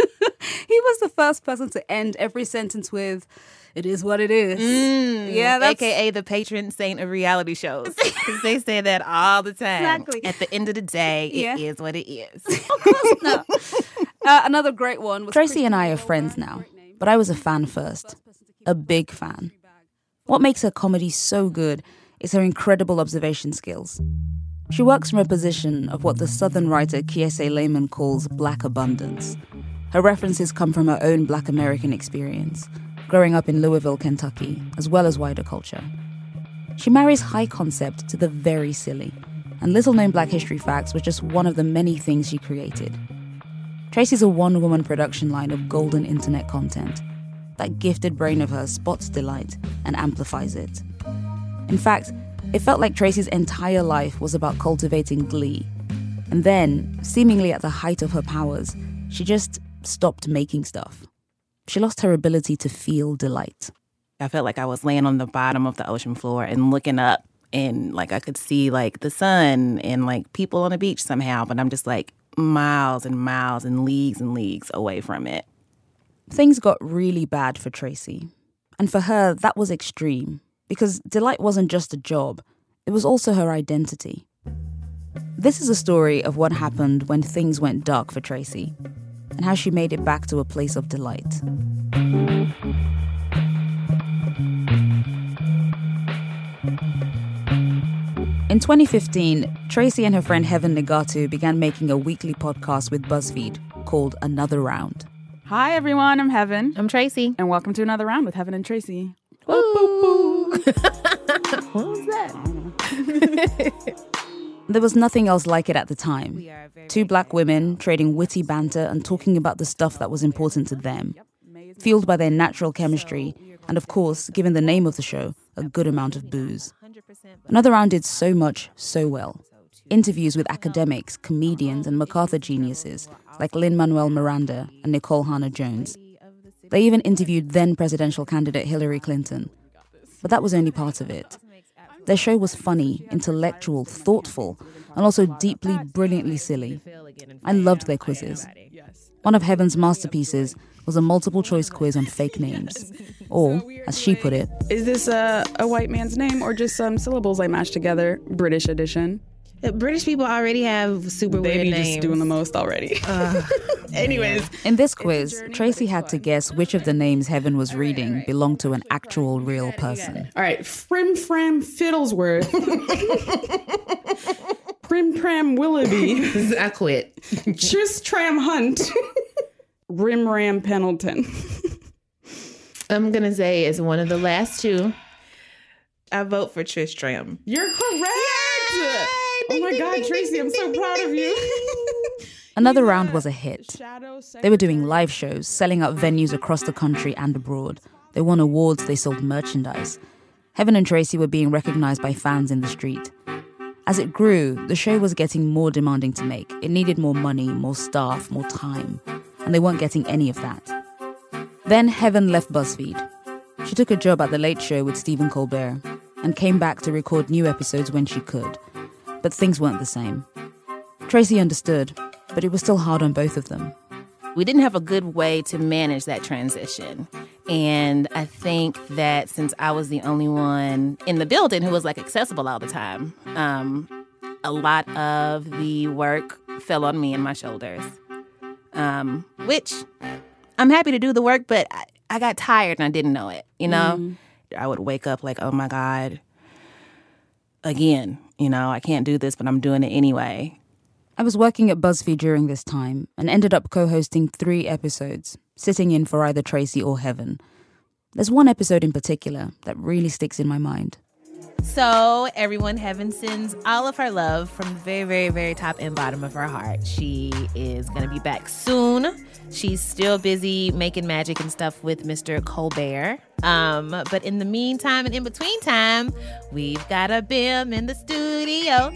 He was the first person to end every sentence with, "It is what it is." Yeah, that's... AKA the patron saint of reality shows. Because they say that all the time. Exactly. At the end of the day, it is what it is. Of course not. Another great one was... Tracy and I are friends now, but I was a fan first. A big fan. What makes her comedy so good is her incredible observation skills. She works from a position of what the Southern writer Kiese Lehman calls black abundance. Her references come from her own black American experience, growing up in Louisville, Kentucky, as well as wider culture. She marries high concept to the very silly, and little-known black history facts was just one of the many things she created. Tracy's a one-woman production line of golden internet content. That gifted brain of hers spots delight and amplifies it. In fact, it felt like Tracy's entire life was about cultivating glee. And then, seemingly at the height of her powers, she just stopped making stuff. She lost her ability to feel delight. I felt like I was laying on the bottom of the ocean floor and looking up, and like I could see like the sun and like people on the beach somehow, but I'm just like miles and miles and leagues away from it. Things got really bad for Tracy. And for her, that was extreme. Because delight wasn't just a job, it was also her identity. This is a story of what happened when things went dark for Tracy, and how she made it back to a place of delight. In 2015, Tracy and her friend Heaven Nigatu began making a weekly podcast with BuzzFeed called Another Round. Hi, everyone. I'm Heaven. I'm Tracy. And welcome to Another Round with Heaven and Tracy. Boop, boop, boop. What was that? There was nothing else like it at the time. Two black women trading witty banter and talking about the stuff that was important to them, fueled by their natural chemistry, and of course, given the name of the show, a good amount of booze. Another Round did so much, so well. Interviews with academics, comedians, and MacArthur geniuses like Lin-Manuel Miranda and Nicole Hannah-Jones. They even interviewed then-presidential candidate Hillary Clinton. But that was only part of it. Their show was funny, intellectual, thoughtful, and also deeply, brilliantly silly. I loved their quizzes. One of Heaven's masterpieces was a multiple-choice quiz on fake names. Or, as she put it, "Is this a white man's name or just some syllables I mashed together? British edition." British people already have super weird names. They be just doing the most already. Anyways. In this quiz, Tracy had to guess which of the names Heaven was reading belonged to an actual real person. All right. Frim Fiddlesworth. Prim Pram Willoughby. I quit. Tristram Hunt. Rim Ram Pendleton. I'm going to say it's one of the last two. I vote for Tristram. You're correct. Yay! Oh my God, Tracy, I'm so proud of you. Another Round was a hit. They were doing live shows, selling out venues across the country and abroad. They won awards, they sold merchandise. Heaven and Tracy were being recognized by fans in the street. As it grew, the show was getting more demanding to make. It needed more money, more staff, more time. And they weren't getting any of that. Then Heaven left BuzzFeed. She took a job at The Late Show with Stephen Colbert and came back to record new episodes when she could. But things weren't the same. Tracy understood, but it was still hard on both of them. We didn't have a good way to manage that transition. And I think that since I was the only one in the building who was like accessible all the time, a lot of the work fell on me and my shoulders. Which I'm happy to do the work, but I got tired and I didn't know it, you know? I would wake up like, oh my God, again, you know, I can't do this, but I'm doing it anyway. I was working at BuzzFeed during this time and ended up co-hosting 3 episodes, sitting in for either Tracy or Heaven. There's one episode in particular that really sticks in my mind. So, everyone, Heaven sends all of her love from the very, very, very top and bottom of her heart. She is going to be back soon. She's still busy making magic and stuff with Mr. Colbert. But in the meantime and in between time, we've got a BIM in the studio.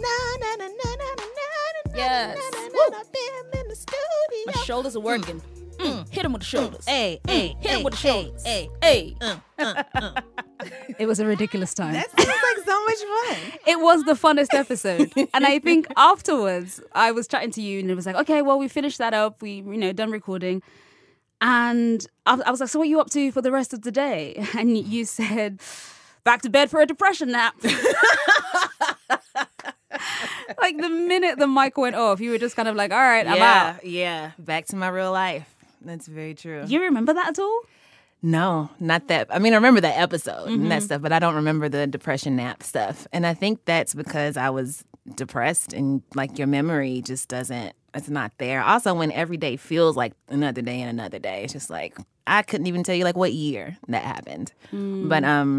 Yes. My shoulders are working. Hit him with the shoulders. Hey. Hit him with the shoulders. Hey. It was a ridiculous time. That seems like so much fun. It was the funnest episode. And I think afterwards, I was chatting to you and it was like, okay, well, we finished that up. We, done recording. And I was like, so what are you up to for the rest of the day? And you said, back to bed for a depression nap. Like the minute the mic went off, you were just kind of like, all right, I'm out. Yeah, back to my real life. That's very true. You remember that at all? No, not that. I mean, I remember that episode and that stuff, but I don't remember the depression nap stuff. And I think that's because I was depressed and like your memory just it's not there. Also, when every day feels like another day and another day, it's just like, I couldn't even tell you like what year that happened. But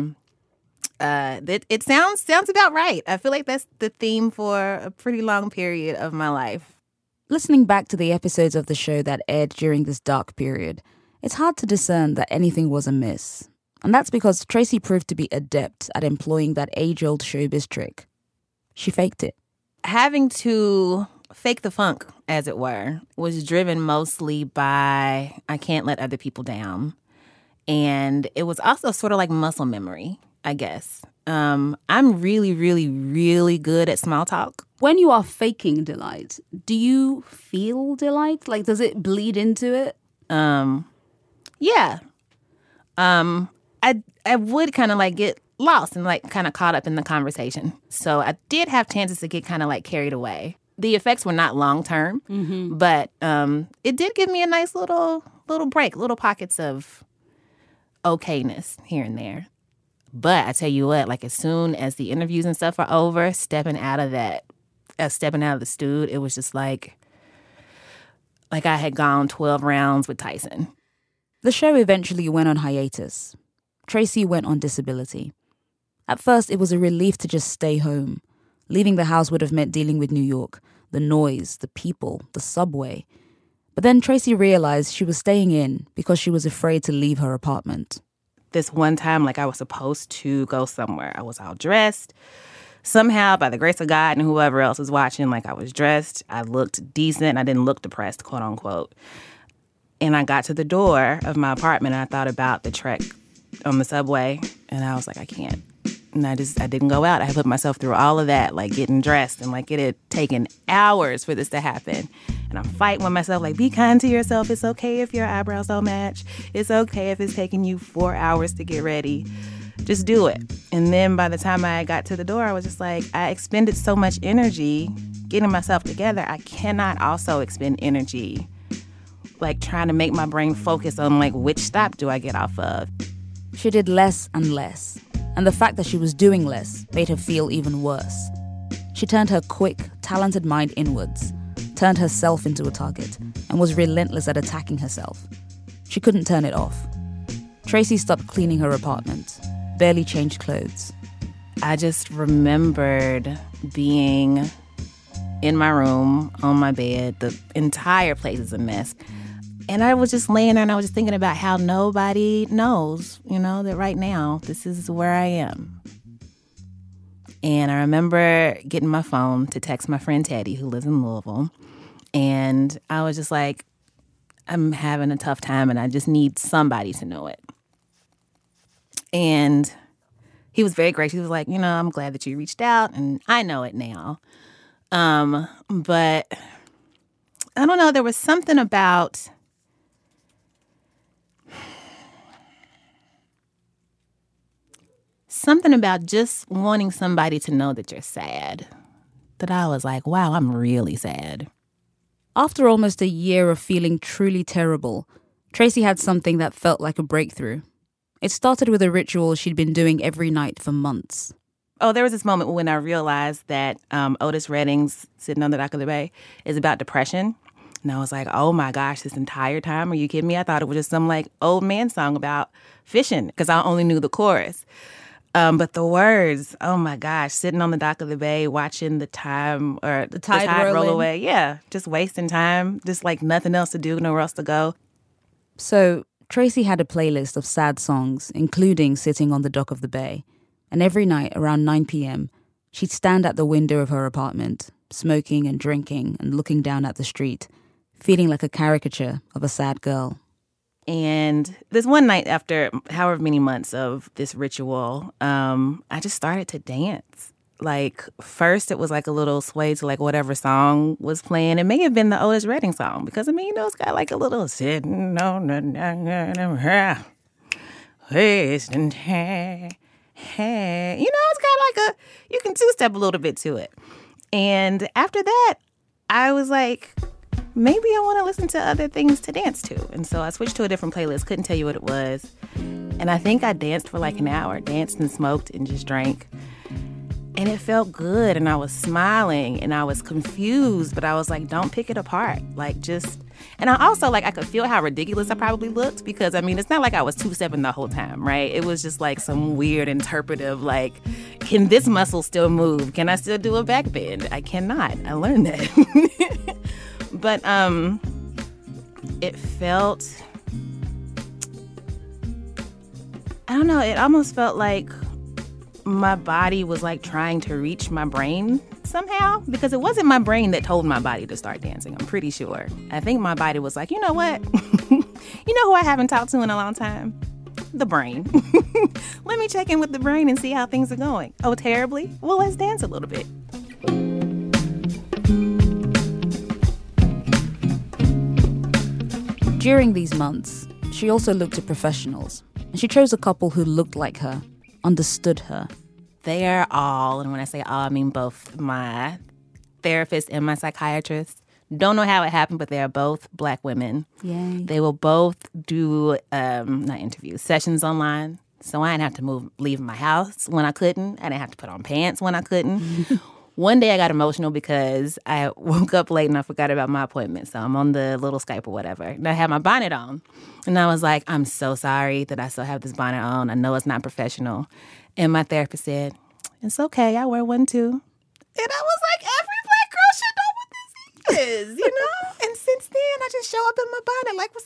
it sounds about right. I feel like that's the theme for a pretty long period of my life. Listening back to the episodes of the show that aired during this dark period, it's hard to discern that anything was amiss. And that's because Tracy proved to be adept at employing that age-old showbiz trick. She faked it. Having to fake the funk, as it were, was driven mostly by I can't let other people down. And it was also sort of like muscle memory, I guess. I'm really, really, really good at small talk. When you are faking delight, do you feel delight? Like, does it bleed into it? Yeah. I would kind of like get lost and like kind of caught up in the conversation. So I did have chances to get kind of like carried away. The effects were not long term, but it did give me a nice little break, little pockets of okayness here and there. But I tell you what, like as soon as the interviews and stuff are over, stepping out of the studio, it was just like I had gone 12 rounds with Tyson. The show eventually went on hiatus. Tracy went on disability. At first, it was a relief to just stay home. Leaving the house would have meant dealing with New York, the noise, the people, the subway. But then Tracy realized she was staying in because she was afraid to leave her apartment. This one time, like I was supposed to go somewhere. I was all dressed. Somehow, by the grace of God and whoever else was watching, like I was dressed. I looked decent. I didn't look depressed, quote unquote. And I got to the door of my apartment and I thought about the trek on the subway. And I was like, I can't. And I didn't go out. I had put myself through all of that, like getting dressed. And like it had taken hours for this to happen. And I'm fighting with myself, like, be kind to yourself. It's okay if your eyebrows don't match. It's okay if it's taking you 4 hours to get ready. Just do it. And then by the time I got to the door, I was just like, I expended so much energy getting myself together. I cannot also expend energy, like trying to make my brain focus on like, which stop do I get off of? She did less and less. And the fact that she was doing less made her feel even worse. She turned her quick, talented mind inwards, turned herself into a target, and was relentless at attacking herself. She couldn't turn it off. Tracy stopped cleaning her apartment, barely changed clothes. I just remembered being in my room, on my bed. The entire place is a mess. And I was just laying there and I was just thinking about how nobody knows, that right now, this is where I am. And I remember getting my phone to text my friend Teddy, who lives in Louisville. And I was just like, I'm having a tough time and I just need somebody to know it. And he was very gracious. He was like, I'm glad that you reached out and I know it now. But I don't know, there was something about just wanting somebody to know that you're sad, that I was like, wow, I'm really sad. After almost a year of feeling truly terrible, Tracy had something that felt like a breakthrough. It started with a ritual she'd been doing every night for months. Oh, there was this moment when I realized that Otis Redding's Sitting on the Dock of the Bay is about depression. And I was like, oh my gosh, this entire time, are you kidding me? I thought it was just some like old man song about fishing because I only knew the chorus. But the words, oh my gosh, sitting on the dock of the bay, watching the tide roll away. Yeah, just wasting time, just like nothing else to do, nowhere else to go. So Tracy had a playlist of sad songs, including Sitting on the Dock of the Bay. And every night around 9 p.m., she'd stand at the window of her apartment, smoking and drinking and looking down at the street, feeling like a caricature of a sad girl. And this one night after however many months of this ritual, I just started to dance. Like, first it was like a little sway to like whatever song was playing. It may have been the Otis Redding song because, I mean, you know, it's got like a little sitting on the wasting hair. You know, it's got like you can two-step a little bit to it. And after that, I was like, maybe I want to listen to other things to dance to. And so I switched to a different playlist, couldn't tell you what it was. And I think I danced for like an hour, danced and smoked and just drank. And it felt good, and I was smiling, and I was confused, but I was like, don't pick it apart. Like, just... And I also, like, I could feel how ridiculous I probably looked because, I mean, it's not like I was two-stepping the whole time, right? It was just like some weird interpretive, like, can this muscle still move? Can I still do a back bend? I cannot. I learned that. But it felt... I don't know, it almost felt like my body was like trying to reach my brain somehow, because it wasn't my brain that told my body to start dancing, I'm pretty sure. I think my body was like, you know what? You know who I haven't talked to in a long time? The brain. Let me check in with the brain and see how things are going. Oh, terribly? Well, let's dance a little bit. During these months, she also looked at professionals, and she chose a couple who looked like her, understood her. They are all, and when I say all, I mean both my therapist and my psychiatrist. Don't know how it happened, but they are both Black women. Yay. They will both do, not interviews, sessions online. So I didn't have to leave my house when I couldn't. I didn't have to put on pants when I couldn't. One day I got emotional because I woke up late and I forgot about my appointment. So I'm on the little Skype or whatever. And I had my bonnet on. And I was like, I'm so sorry that I still have this bonnet on. I know it's not professional. And my therapist said, it's okay. I wear one too. And I was like, every Black girl should know what this is, you know? And since then, I just show up in my bonnet like,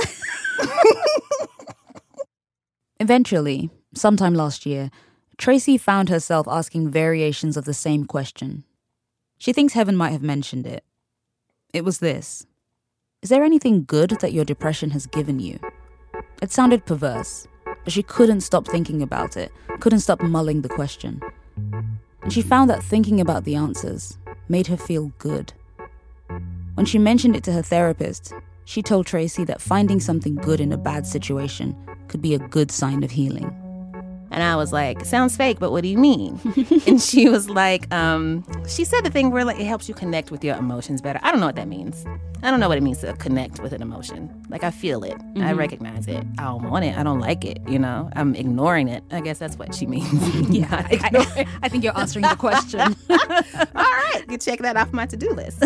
what's up? Eventually, sometime last year, Tracy found herself asking variations of the same question. She thinks Heaven might have mentioned it. It was this: is there anything good that your depression has given you? It sounded perverse, but she couldn't stop thinking about it, couldn't stop mulling the question. And she found that thinking about the answers made her feel good. When she mentioned it to her therapist, she told Tracy that finding something good in a bad situation could be a good sign of healing. And I was like, sounds fake, but what do you mean? And she was like, she said the thing where like it helps you connect with your emotions better. I don't know what that means. I don't know what it means to connect with an emotion. Like, I feel it. Mm-hmm. I recognize it. I don't want it. I don't like it. You know, I'm ignoring it. I guess that's what she means. Yeah, I think you're answering the question. All right. You check that off my to-do list.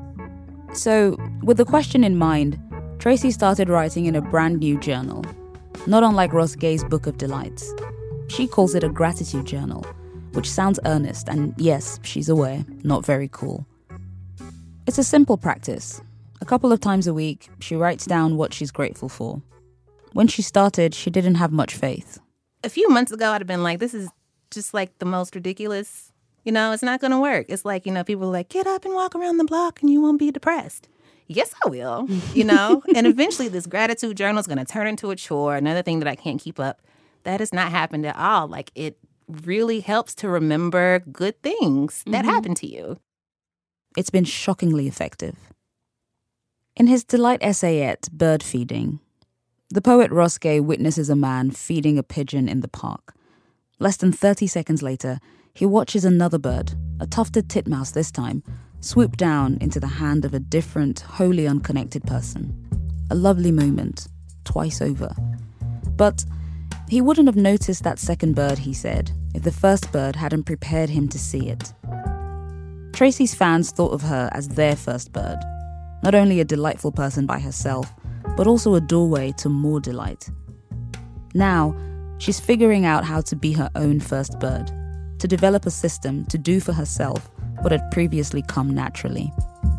So, with the question in mind, Tracy started writing in a brand new journal, not unlike Ross Gay's Book of Delights. She calls it a gratitude journal, which sounds earnest and, yes, she's aware, not very cool. It's a simple practice. A couple of times a week, she writes down what she's grateful for. When she started, she didn't have much faith. A few months ago, I'd have been like, this is just like the most ridiculous, you know, it's not going to work. It's like, you know, people are like, get up and walk around the block and you won't be depressed. Yes, I will, you know, and eventually this gratitude journal is going to turn into a chore, another thing that I can't keep up. That has not happened at all. Like, it really helps to remember good things that happened to you. It's been shockingly effective. In his delight essayette, Bird Feeding, the poet Ross Gay witnesses a man feeding a pigeon in the park. Less than 30 seconds later, he watches another bird, a tufted titmouse this time, swoop down into the hand of a different, wholly unconnected person. A lovely moment, twice over. But he wouldn't have noticed that second bird, he said, if the first bird hadn't prepared him to see it. Tracy's fans thought of her as their first bird, not only a delightful person by herself, but also a doorway to more delight. Now, she's figuring out how to be her own first bird, to develop a system to do for herself what had previously come naturally.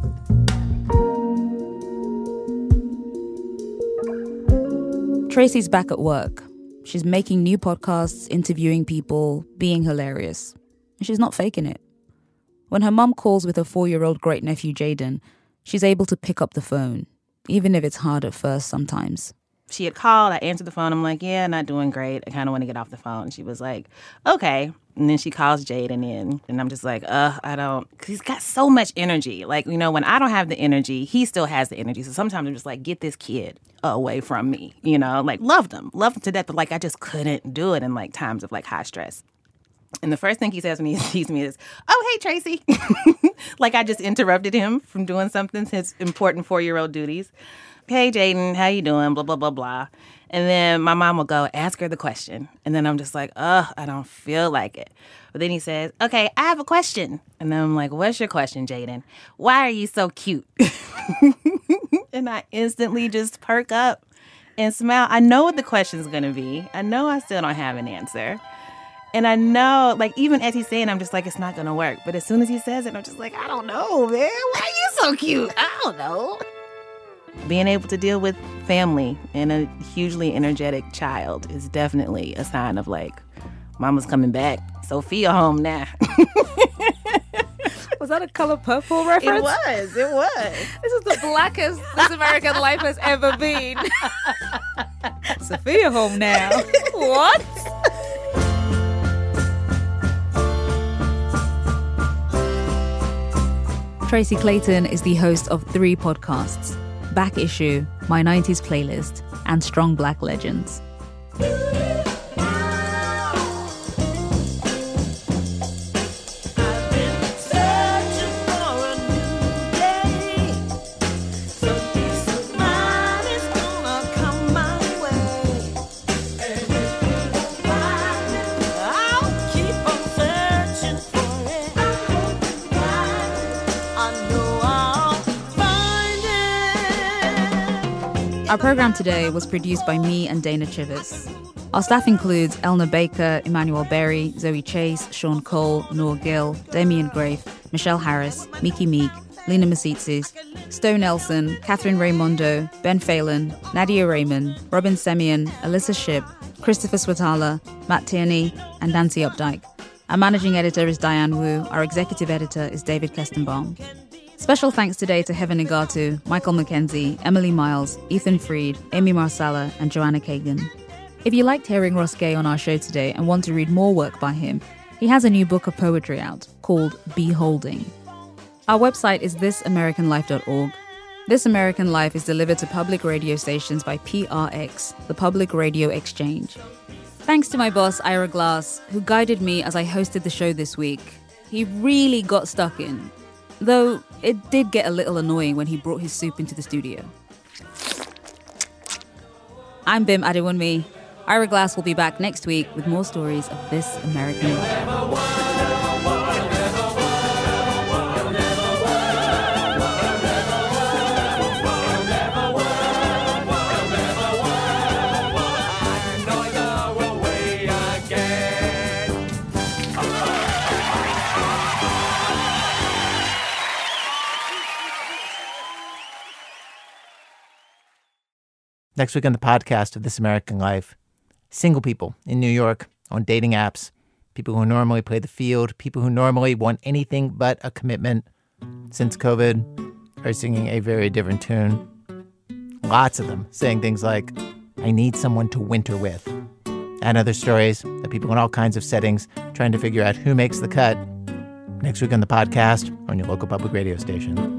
Tracy's back at work. She's making new podcasts, interviewing people, being hilarious. And she's not faking it. When her mum calls with her 4-year-old great-nephew Jaden, she's able to pick up the phone, even if it's hard at first sometimes. She had called. I answered the phone. I'm like, yeah, not doing great. I kind of want to get off the phone. She was like, okay. And then she calls Jaden in. And I'm just like, I don't. Because he's got so much energy. Like, when I don't have the energy, he still has the energy. So sometimes I'm just like, get this kid away from me. Like, loved him to death. But, like, I just couldn't do it in, like, times of, like, high stress. And the first thing he says when he sees me is, oh, hey, Tracy. Like, I just interrupted him from doing something, his important 4-year-old duties. Hey, Jaden, how you doing? Blah, blah, blah, blah. And then my mom will go, ask her the question. And then I'm just like, I don't feel like it. But then he says, okay, I have a question. And then I'm like, what's your question, Jaden? Why are you so cute? And I instantly just perk up and smile. I know what the question's going to be. I know I still don't have an answer. And I know, like, even as he's saying, I'm just like, it's not going to work. But as soon as he says it, I'm just like, I don't know, man. Why are you so cute? I don't know. Being able to deal with family and a hugely energetic child is definitely a sign of, like, mama's coming back. Sophia home now. Was that a Color Purple reference? It was. This is the blackest This American Life has ever been. Sophia home now. What? Tracy Clayton is the host of 3 podcasts: Back Issue, My 90s Playlist, and Strong Black Legends. Our program today was produced by me and Dana Chivers. Our staff includes Elna Baker, Emmanuel Berry, Zoe Chase, Sean Cole, Noor Gill, Damien Grafe, Michelle Harris, Miki Meek, Lena Masitsis, Stowe Nelson, Catherine Raimondo, Ben Phelan, Nadia Raymond, Robin Semyon, Alyssa Shipp, Christopher Swatala, Matt Tierney, and Nancy Updike. Our managing editor is Diane Wu. Our executive editor is David Kestenbaum. Special thanks today to Heaven Igatu, Michael McKenzie, Emily Miles, Ethan Freed, Amy Marsala, and Joanna Kagan. If you liked hearing Ross Gay on our show today and want to read more work by him, he has a new book of poetry out called Beholding. Our website is thisamericanlife.org. This American Life is delivered to public radio stations by PRX, the Public Radio Exchange. Thanks to my boss, Ira Glass, who guided me as I hosted the show this week. He really got stuck in. Though it did get a little annoying when he brought his soup into the studio. I'm Bim Adewunmi. Ira Glass will be back next week with more stories of This American Life. Next week on the podcast of This American Life, single people in New York on dating apps, people who normally play the field, people who normally want anything but a commitment since COVID are singing a very different tune. Lots of them saying things like, I need someone to winter with. And other stories of people in all kinds of settings trying to figure out who makes the cut. Next week on the podcast on your local public radio station.